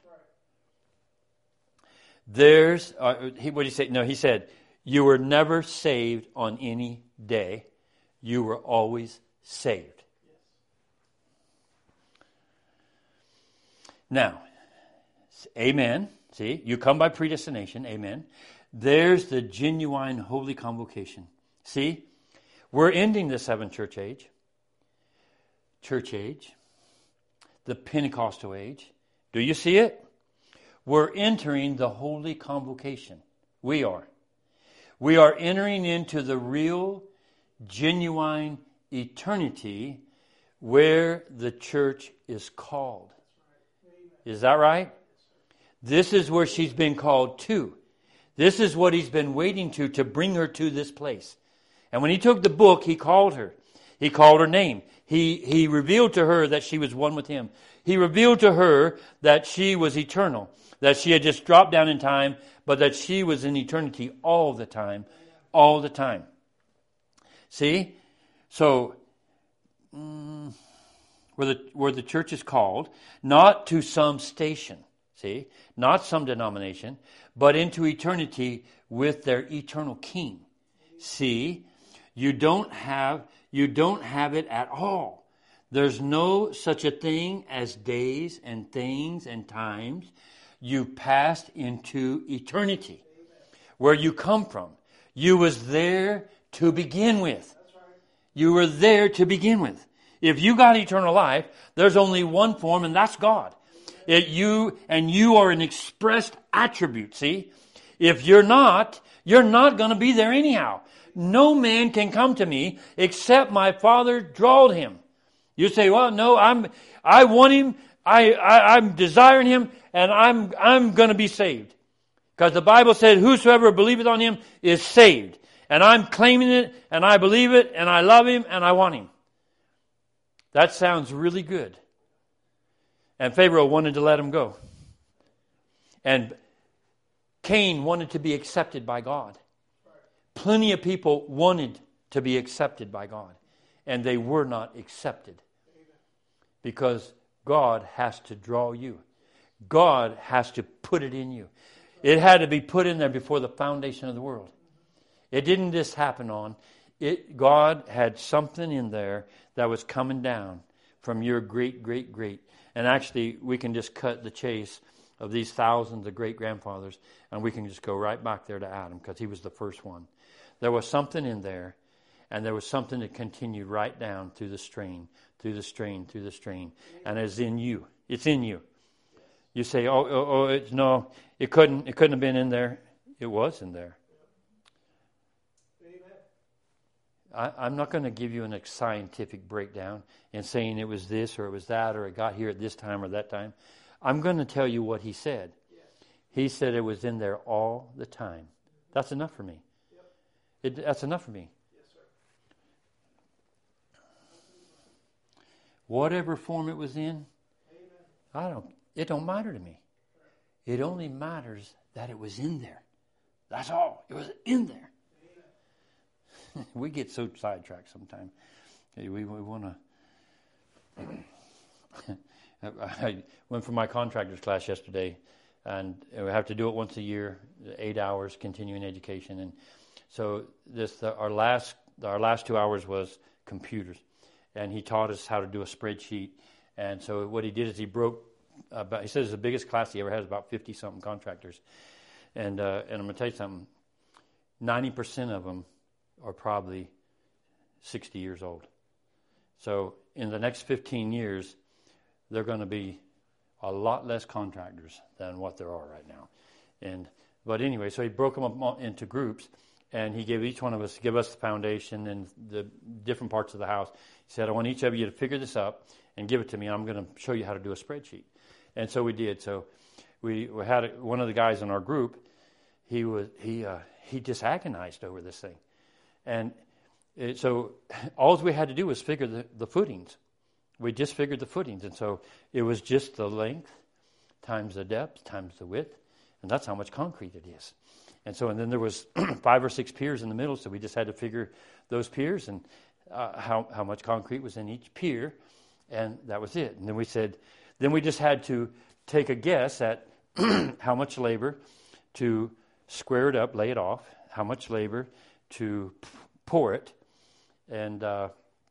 Speaker 1: There's, uh, he, what did he say? No, he said, you were never saved on any day. You were always saved. Now, amen. See, you come by predestination. Amen. There's the genuine holy convocation. See, we're ending the seventh church age. Church age. The Pentecostal age. Do you see it? We're entering the holy convocation. We are. We are entering into the real, genuine eternity where the church is called. Is that right? This is where she's been called to. This is what He's been waiting to, to bring her to this place. And when He took the book, He called her. He called her name. He, he revealed to her that she was one with Him. He revealed to her that she was eternal. That she had just dropped down in time, but that she was in eternity all the time. All the time. See? So, mm, where the, where the church is called, not to some station, see? Not some denomination, but into eternity with their eternal King. See? You don't have, you don't have it at all. There's no such a thing as days and things and times. You passed into eternity. Where you come from. You was there to begin with. You were there to begin with. If you got eternal life, there's only one form, and that's God. It, you and you are an expressed attribute, see? If you're not, you're not going to be there anyhow. No man can come to me except my Father drawed him. You say, well, no, I'm, I want him, I, I, I'm desiring him, and I'm, I'm going to be saved. Because the Bible said, whosoever believeth on him is saved. And I'm claiming it, and I believe it, and I love him, and I want him. That sounds really good. And Pharaoh wanted to let him go. And Cain wanted to be accepted by God. Plenty of people wanted to be accepted by God. And they were not accepted. Because God has to draw you. God has to put it in you. It had to be put in there before the foundation of the world. It didn't just happen on. It, God had something in there that was coming down from your great, great, great. And actually, we can just cut the chase of these thousands of great-grandfathers, and we can just go right back there to Adam, because he was the first one. There was something in there, and there was something that continued right down through the strain, through the strain, through the strain. And it's in you. It's in you. You say, oh, oh, oh it's, no, it couldn't, it couldn't have been in there. It was in there. I, I'm not going to give you an scientific breakdown and saying it was this or it was that or it got here at this time or that time. I'm going to tell you what he said. He said it was in there all the time. That's enough for me. It, that's enough for me.
Speaker 2: Yes, sir.
Speaker 1: Whatever form it was in,
Speaker 2: Amen.
Speaker 1: I don't. It don't matter to me. It only matters that it was in there. That's all. It was in there. We get so sidetracked sometimes. We, we want to. I went for my contractor's class yesterday, and we have to do it once a year, eight hours continuing education. And so this the, our last our last two hours was computers, and he taught us how to do a spreadsheet. And so what he did is he broke. About, he says it's the biggest class he ever has, about fifty something contractors. And uh, and I'm going to tell you something. ninety percent of them are probably sixty years old. So in the next fifteen years, they're going to be a lot less contractors than what there are right now. And but anyway, so he broke them up into groups, and he gave each one of us, give us the foundation and the different parts of the house. He said, I want each of you to figure this up and give it to me. I'm going to show you how to do a spreadsheet. And so we did. So we, we had a, one of the guys in our group. He was he uh, he just agonized over this thing, and it, so all we had to do was figure the, the footings. We just figured the footings, and so it was just the length times the depth times the width, and that's how much concrete it is. And so, and then there was five or six piers in the middle, so we just had to figure those piers and uh, how how much concrete was in each pier, and that was it. And then we said, then we just had to take a guess at how much labor to square it up, lay it off, how much labor to p- pour it, and uh,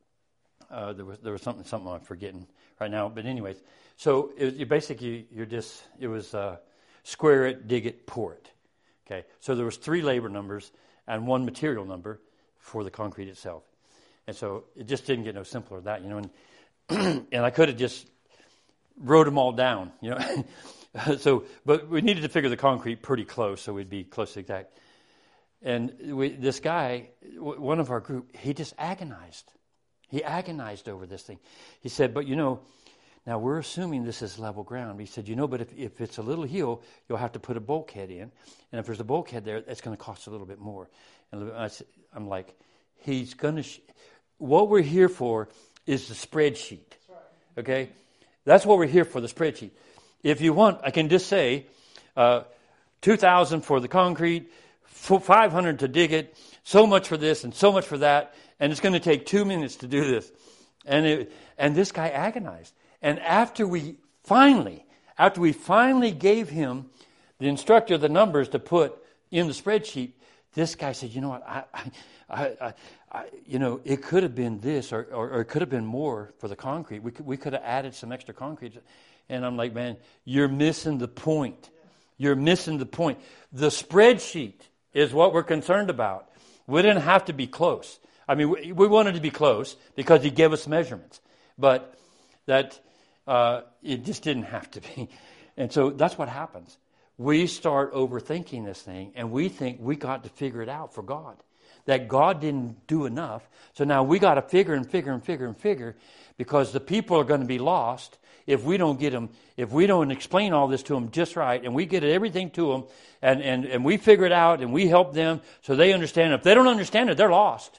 Speaker 1: uh, there was there was something something I'm forgetting right now. But anyways, so it, you basically you're just it was uh, square it, dig it, pour it. Okay, so there was three labor numbers and one material number for the concrete itself, and so it just didn't get no simpler than that, you know. And and I could have just wrote them all down, you know. So, but we needed to figure the concrete pretty close, so we'd be close to exact. And we, this guy, w- one of our group, he just agonized. He agonized over this thing. He said, but you know, now we're assuming this is level ground. He said, you know, but if, if it's a little hill, you'll have to put a bulkhead in. And if there's a bulkhead there, it's going to cost a little bit more. And I, I'm like, he's going to, sh- what we're here for is the spreadsheet. Okay? That's what we're here for, the spreadsheet. If you want, I can just say uh, two thousand for the concrete, five hundred to dig it, so much for this and so much for that, and it's going to take two minutes to do this. And it, and this guy agonized. And after we finally, after we finally gave him, the instructor, the numbers to put in the spreadsheet, this guy said, you know what, I, I, I, I you know, it could have been this, or, or, or it could have been more for the concrete. We could, we could have added some extra concrete. And I'm like, man, you're missing the point. You're missing the point. The spreadsheet is what we're concerned about. We didn't have to be close. I mean, we, we wanted to be close because he gave us measurements. But that uh, it just didn't have to be. And so that's what happens. We start overthinking this thing, and we think we got to figure it out for God. That God didn't do enough. So now we got to figure and figure and figure and figure, because the people are going to be lost if we don't get them, if we don't explain all this to them just right, and we get everything to them, and, and, and we figure it out, and we help them so they understand. If they don't understand it, they're lost.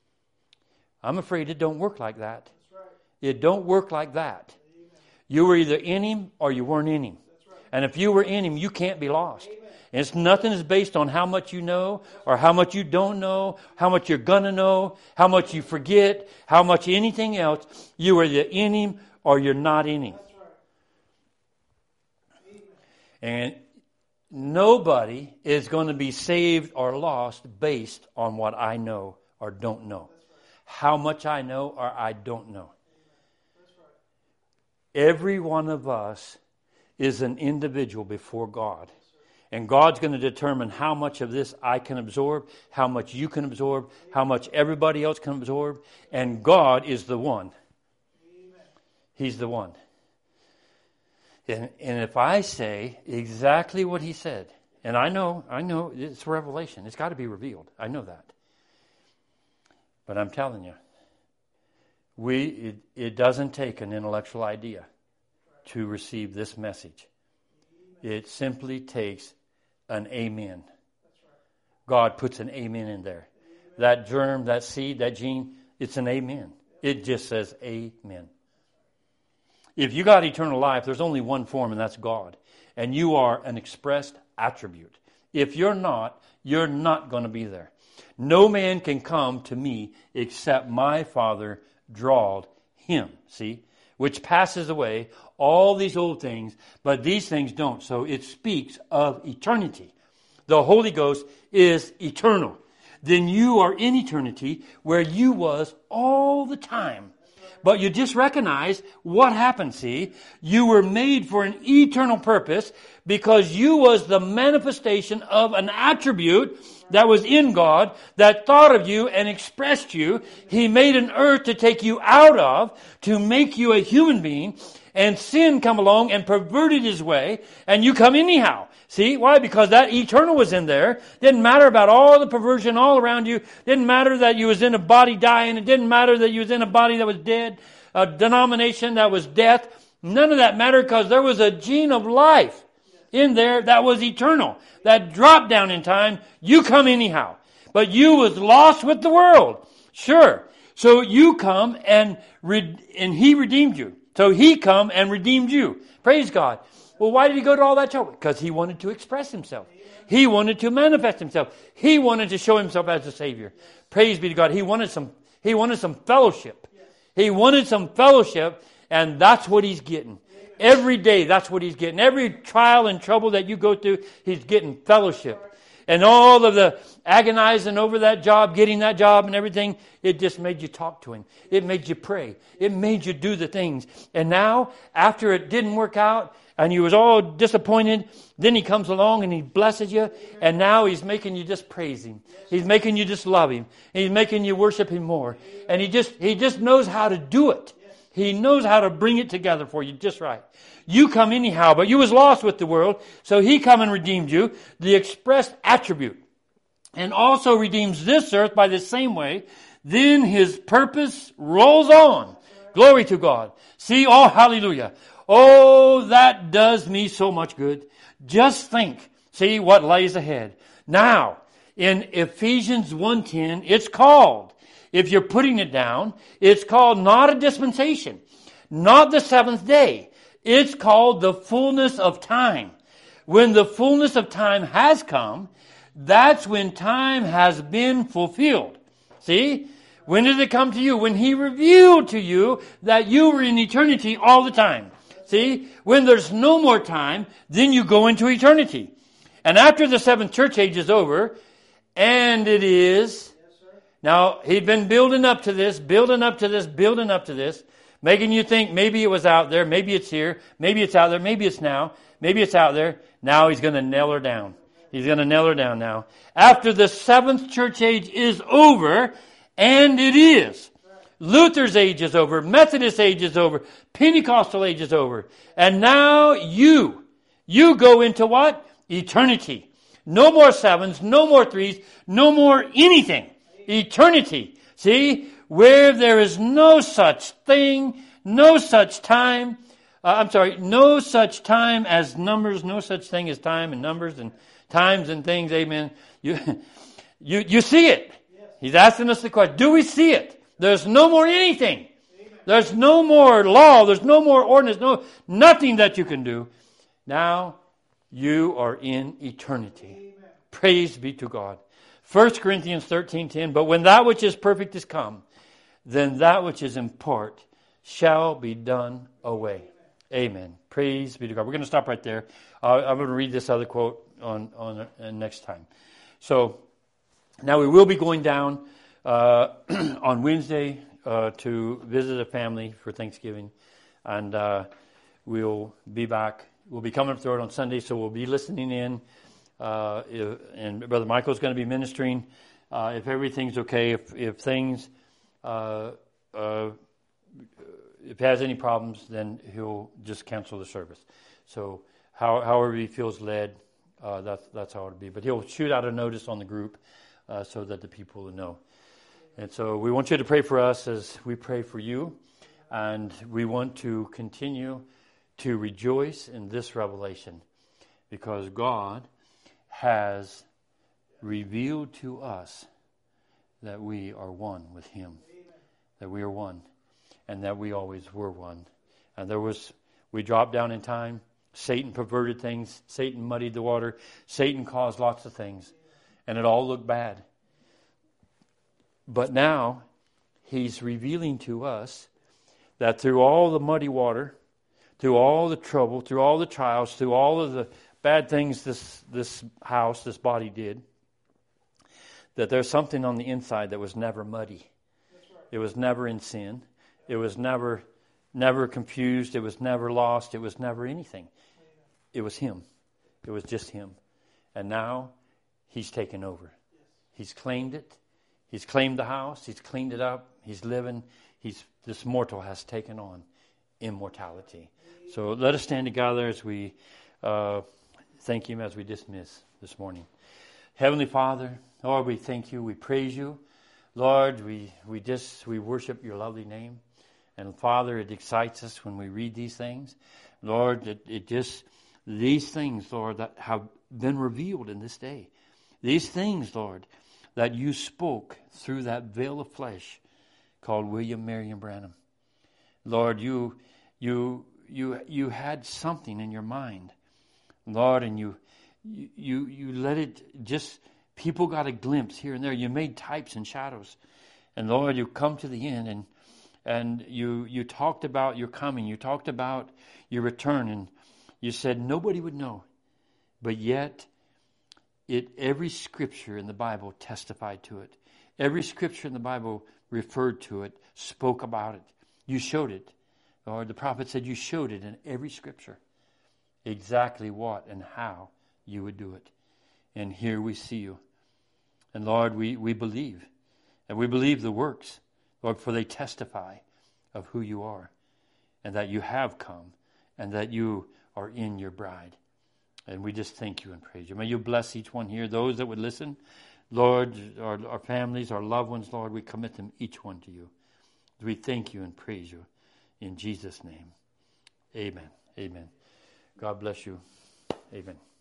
Speaker 1: I'm afraid it don't work like that.
Speaker 2: That's right.
Speaker 1: It don't work like that.
Speaker 2: Amen.
Speaker 1: You were either in Him or you weren't in Him.
Speaker 2: That's right.
Speaker 1: And if you were in Him, you can't be lost.
Speaker 2: Amen.
Speaker 1: And it's nothing is based on how much you know or how much you don't know, how much you're going to know, how much you forget, how much anything else. You are either in Him or you're not in Him.
Speaker 2: That's right. Amen.
Speaker 1: And nobody is going to be saved or lost based on what I know or don't know.
Speaker 2: That's right.
Speaker 1: How much I know or I don't know.
Speaker 2: That's right.
Speaker 1: Every one of us is an individual before God. And God's going to determine how much of this I can absorb, how much you can absorb, how much everybody else can absorb. And God is the one.
Speaker 2: Amen.
Speaker 1: He's the one. And, and if I say exactly what He said, and I know, I know it's revelation. It's got to be revealed. I know that. But I'm telling you, we it, it doesn't take an intellectual idea to receive this message. It simply takes an amen.
Speaker 2: That's right.
Speaker 1: God puts an amen in there. Amen. That germ, that seed, that gene, it's an amen. It just says amen. If you got eternal life, there's only one form, and that's God. And you are an expressed attribute. If you're not, you're not going to be there. No man can come to me except my Father drawed him. See? Which passes away all these old things, but these things don't. So it speaks of eternity. The Holy Ghost is eternal. Then you are in eternity where you was all the time. But you just recognize what happened, see? You were made for an eternal purpose because you was the manifestation of an attribute that was in God, that thought of you and expressed you. He made an earth to take you out of, to make you a human being, and sin come along and perverted his way, and you come anyhow. See? Why? Because that eternal was in there. Didn't matter about all the perversion all around you. Didn't matter that you was in a body dying. It didn't matter that you was in a body that was dead. A denomination that was death. None of that mattered because there was a gene of life in there that was eternal. That dropped down in time. You come anyhow. But you was lost with the world. Sure. So you come and, re- and he redeemed you. So he come and redeemed you. Praise God. Well, why did he go to all that trouble? Because he wanted to express himself. He wanted to manifest himself. He wanted to show himself as a Savior. Praise be to God. He wanted some, he wanted some fellowship. He wanted some fellowship, and that's what he's getting. Every day, that's what he's getting. Every trial and trouble that you go through, he's getting fellowship. And all of the agonizing over that job, getting that job and everything, it just made you talk to him. It made you pray. It made you do the things. And now, after it didn't work out, and you was all disappointed, then he comes along and he blesses you, and now he's making you just praise him. He's making you just love him. He's making you worship him more. And he just he just knows how to do it. He knows how to bring it together for you just right. You come anyhow, but you was lost with the world, so he come and redeemed you, the expressed attribute. And also redeems this earth by the same way. Then his purpose rolls on. Glory to God. See, oh, hallelujah. Oh, that does me so much good. Just think, see what lies ahead. Now, in Ephesians one ten, it's called, if you're putting it down, it's called not a dispensation, not the seventh day. It's called the fullness of time. When the fullness of time has come, that's when time has been fulfilled. See? When did it come to you? When he revealed to you that you were in eternity all the time. See, when there's no more time, then you go into eternity. And after the seventh church age is over, and it is, now he'd been building up to this, building up to this, building up to this, making you think maybe it was out there, maybe it's here, maybe it's out there, maybe it's now, maybe it's out there. Now he's going to nail her down. He's going to nail her down now. After the seventh church age is over, and it is. Luther's age is over. Methodist age is over. Pentecostal age is over. And now you, you go into what? Eternity. No more sevens, no more threes, no more anything. Eternity. See? Where there is no such thing, no such time. Uh, I'm sorry, no such time as numbers, no such thing as time and numbers and times and things. Amen. You, you, you see it. He's asking us the question, do we see it? There's no more anything. There's no more law. There's no more ordinance. No, nothing that you can do. Now you are in eternity. Amen. Praise be to God. First Corinthians thirteen ten. But when that which is perfect is come, then that which is in part shall be done away. Amen. Amen. Praise be to God. We're going to stop right there. Uh, I'm going to read this other quote on on uh, next time. So now we will be going down Uh, on Wednesday uh, to visit a family for Thanksgiving, and uh, we'll be back. We'll be coming up through it on Sunday, so we'll be listening in. Uh, if, and Brother Michael's going to be ministering. Uh, if everything's okay, if if things, uh, uh, if he has any problems, then he'll just cancel the service. So how, however he feels led, uh, that's that's how it'll be. But he'll shoot out a notice on the group uh, so that the people will know. And so we want you to pray for us as we pray for you. And we want to continue to rejoice in this revelation because God has revealed to us that we are one with him, that we are one, and that we always were one. And there was, we dropped down in time. Satan perverted things. Satan muddied the water. Satan caused lots of things. And it all looked bad. But now, he's revealing to us that through all the muddy water, through all the trouble, through all the trials, through all of the bad things this, this house, this body did, that there's something on the inside that was never muddy.
Speaker 2: Right.
Speaker 1: It was never in sin. It was never never confused. It was never lost. It was never anything. It was him. It was just him. And now he's taken over.
Speaker 2: Yes.
Speaker 1: He's claimed it. He's claimed the house. He's cleaned it up. He's living. He's this mortal has taken on immortality. So let us stand together as we uh, thank him as we dismiss this morning. Heavenly Father, Lord, we thank you. We praise you. Lord, we, we just, we worship your lovely name. And Father, it excites us when we read these things. Lord, it, it just, these things, Lord, that have been revealed in this day. These things, Lord, that you spoke through that veil of flesh called William Marion Branham. Lord, you, you, you, you had something in your mind, Lord, and you, you, you let it just, people got a glimpse here and there. You made types and shadows. And Lord, you come to the end and and you you talked about your coming. You talked about your return. And you said nobody would know. But yet, it every scripture in the Bible testified to it. Every scripture in the Bible referred to it, spoke about it. You showed it. Lord, the prophet said you showed it in every scripture. Exactly what and how you would do it. And here we see you. And Lord, we, we believe. And we believe the works, Lord, for they testify of who you are. And that you have come. And that you are in your bride. And we just thank you and praise you. May you bless each one here. Those that would listen, Lord, our, our families, our loved ones, Lord, we commit them each one to you. We thank you and praise you. In Jesus' name. Amen. Amen. God bless you. Amen.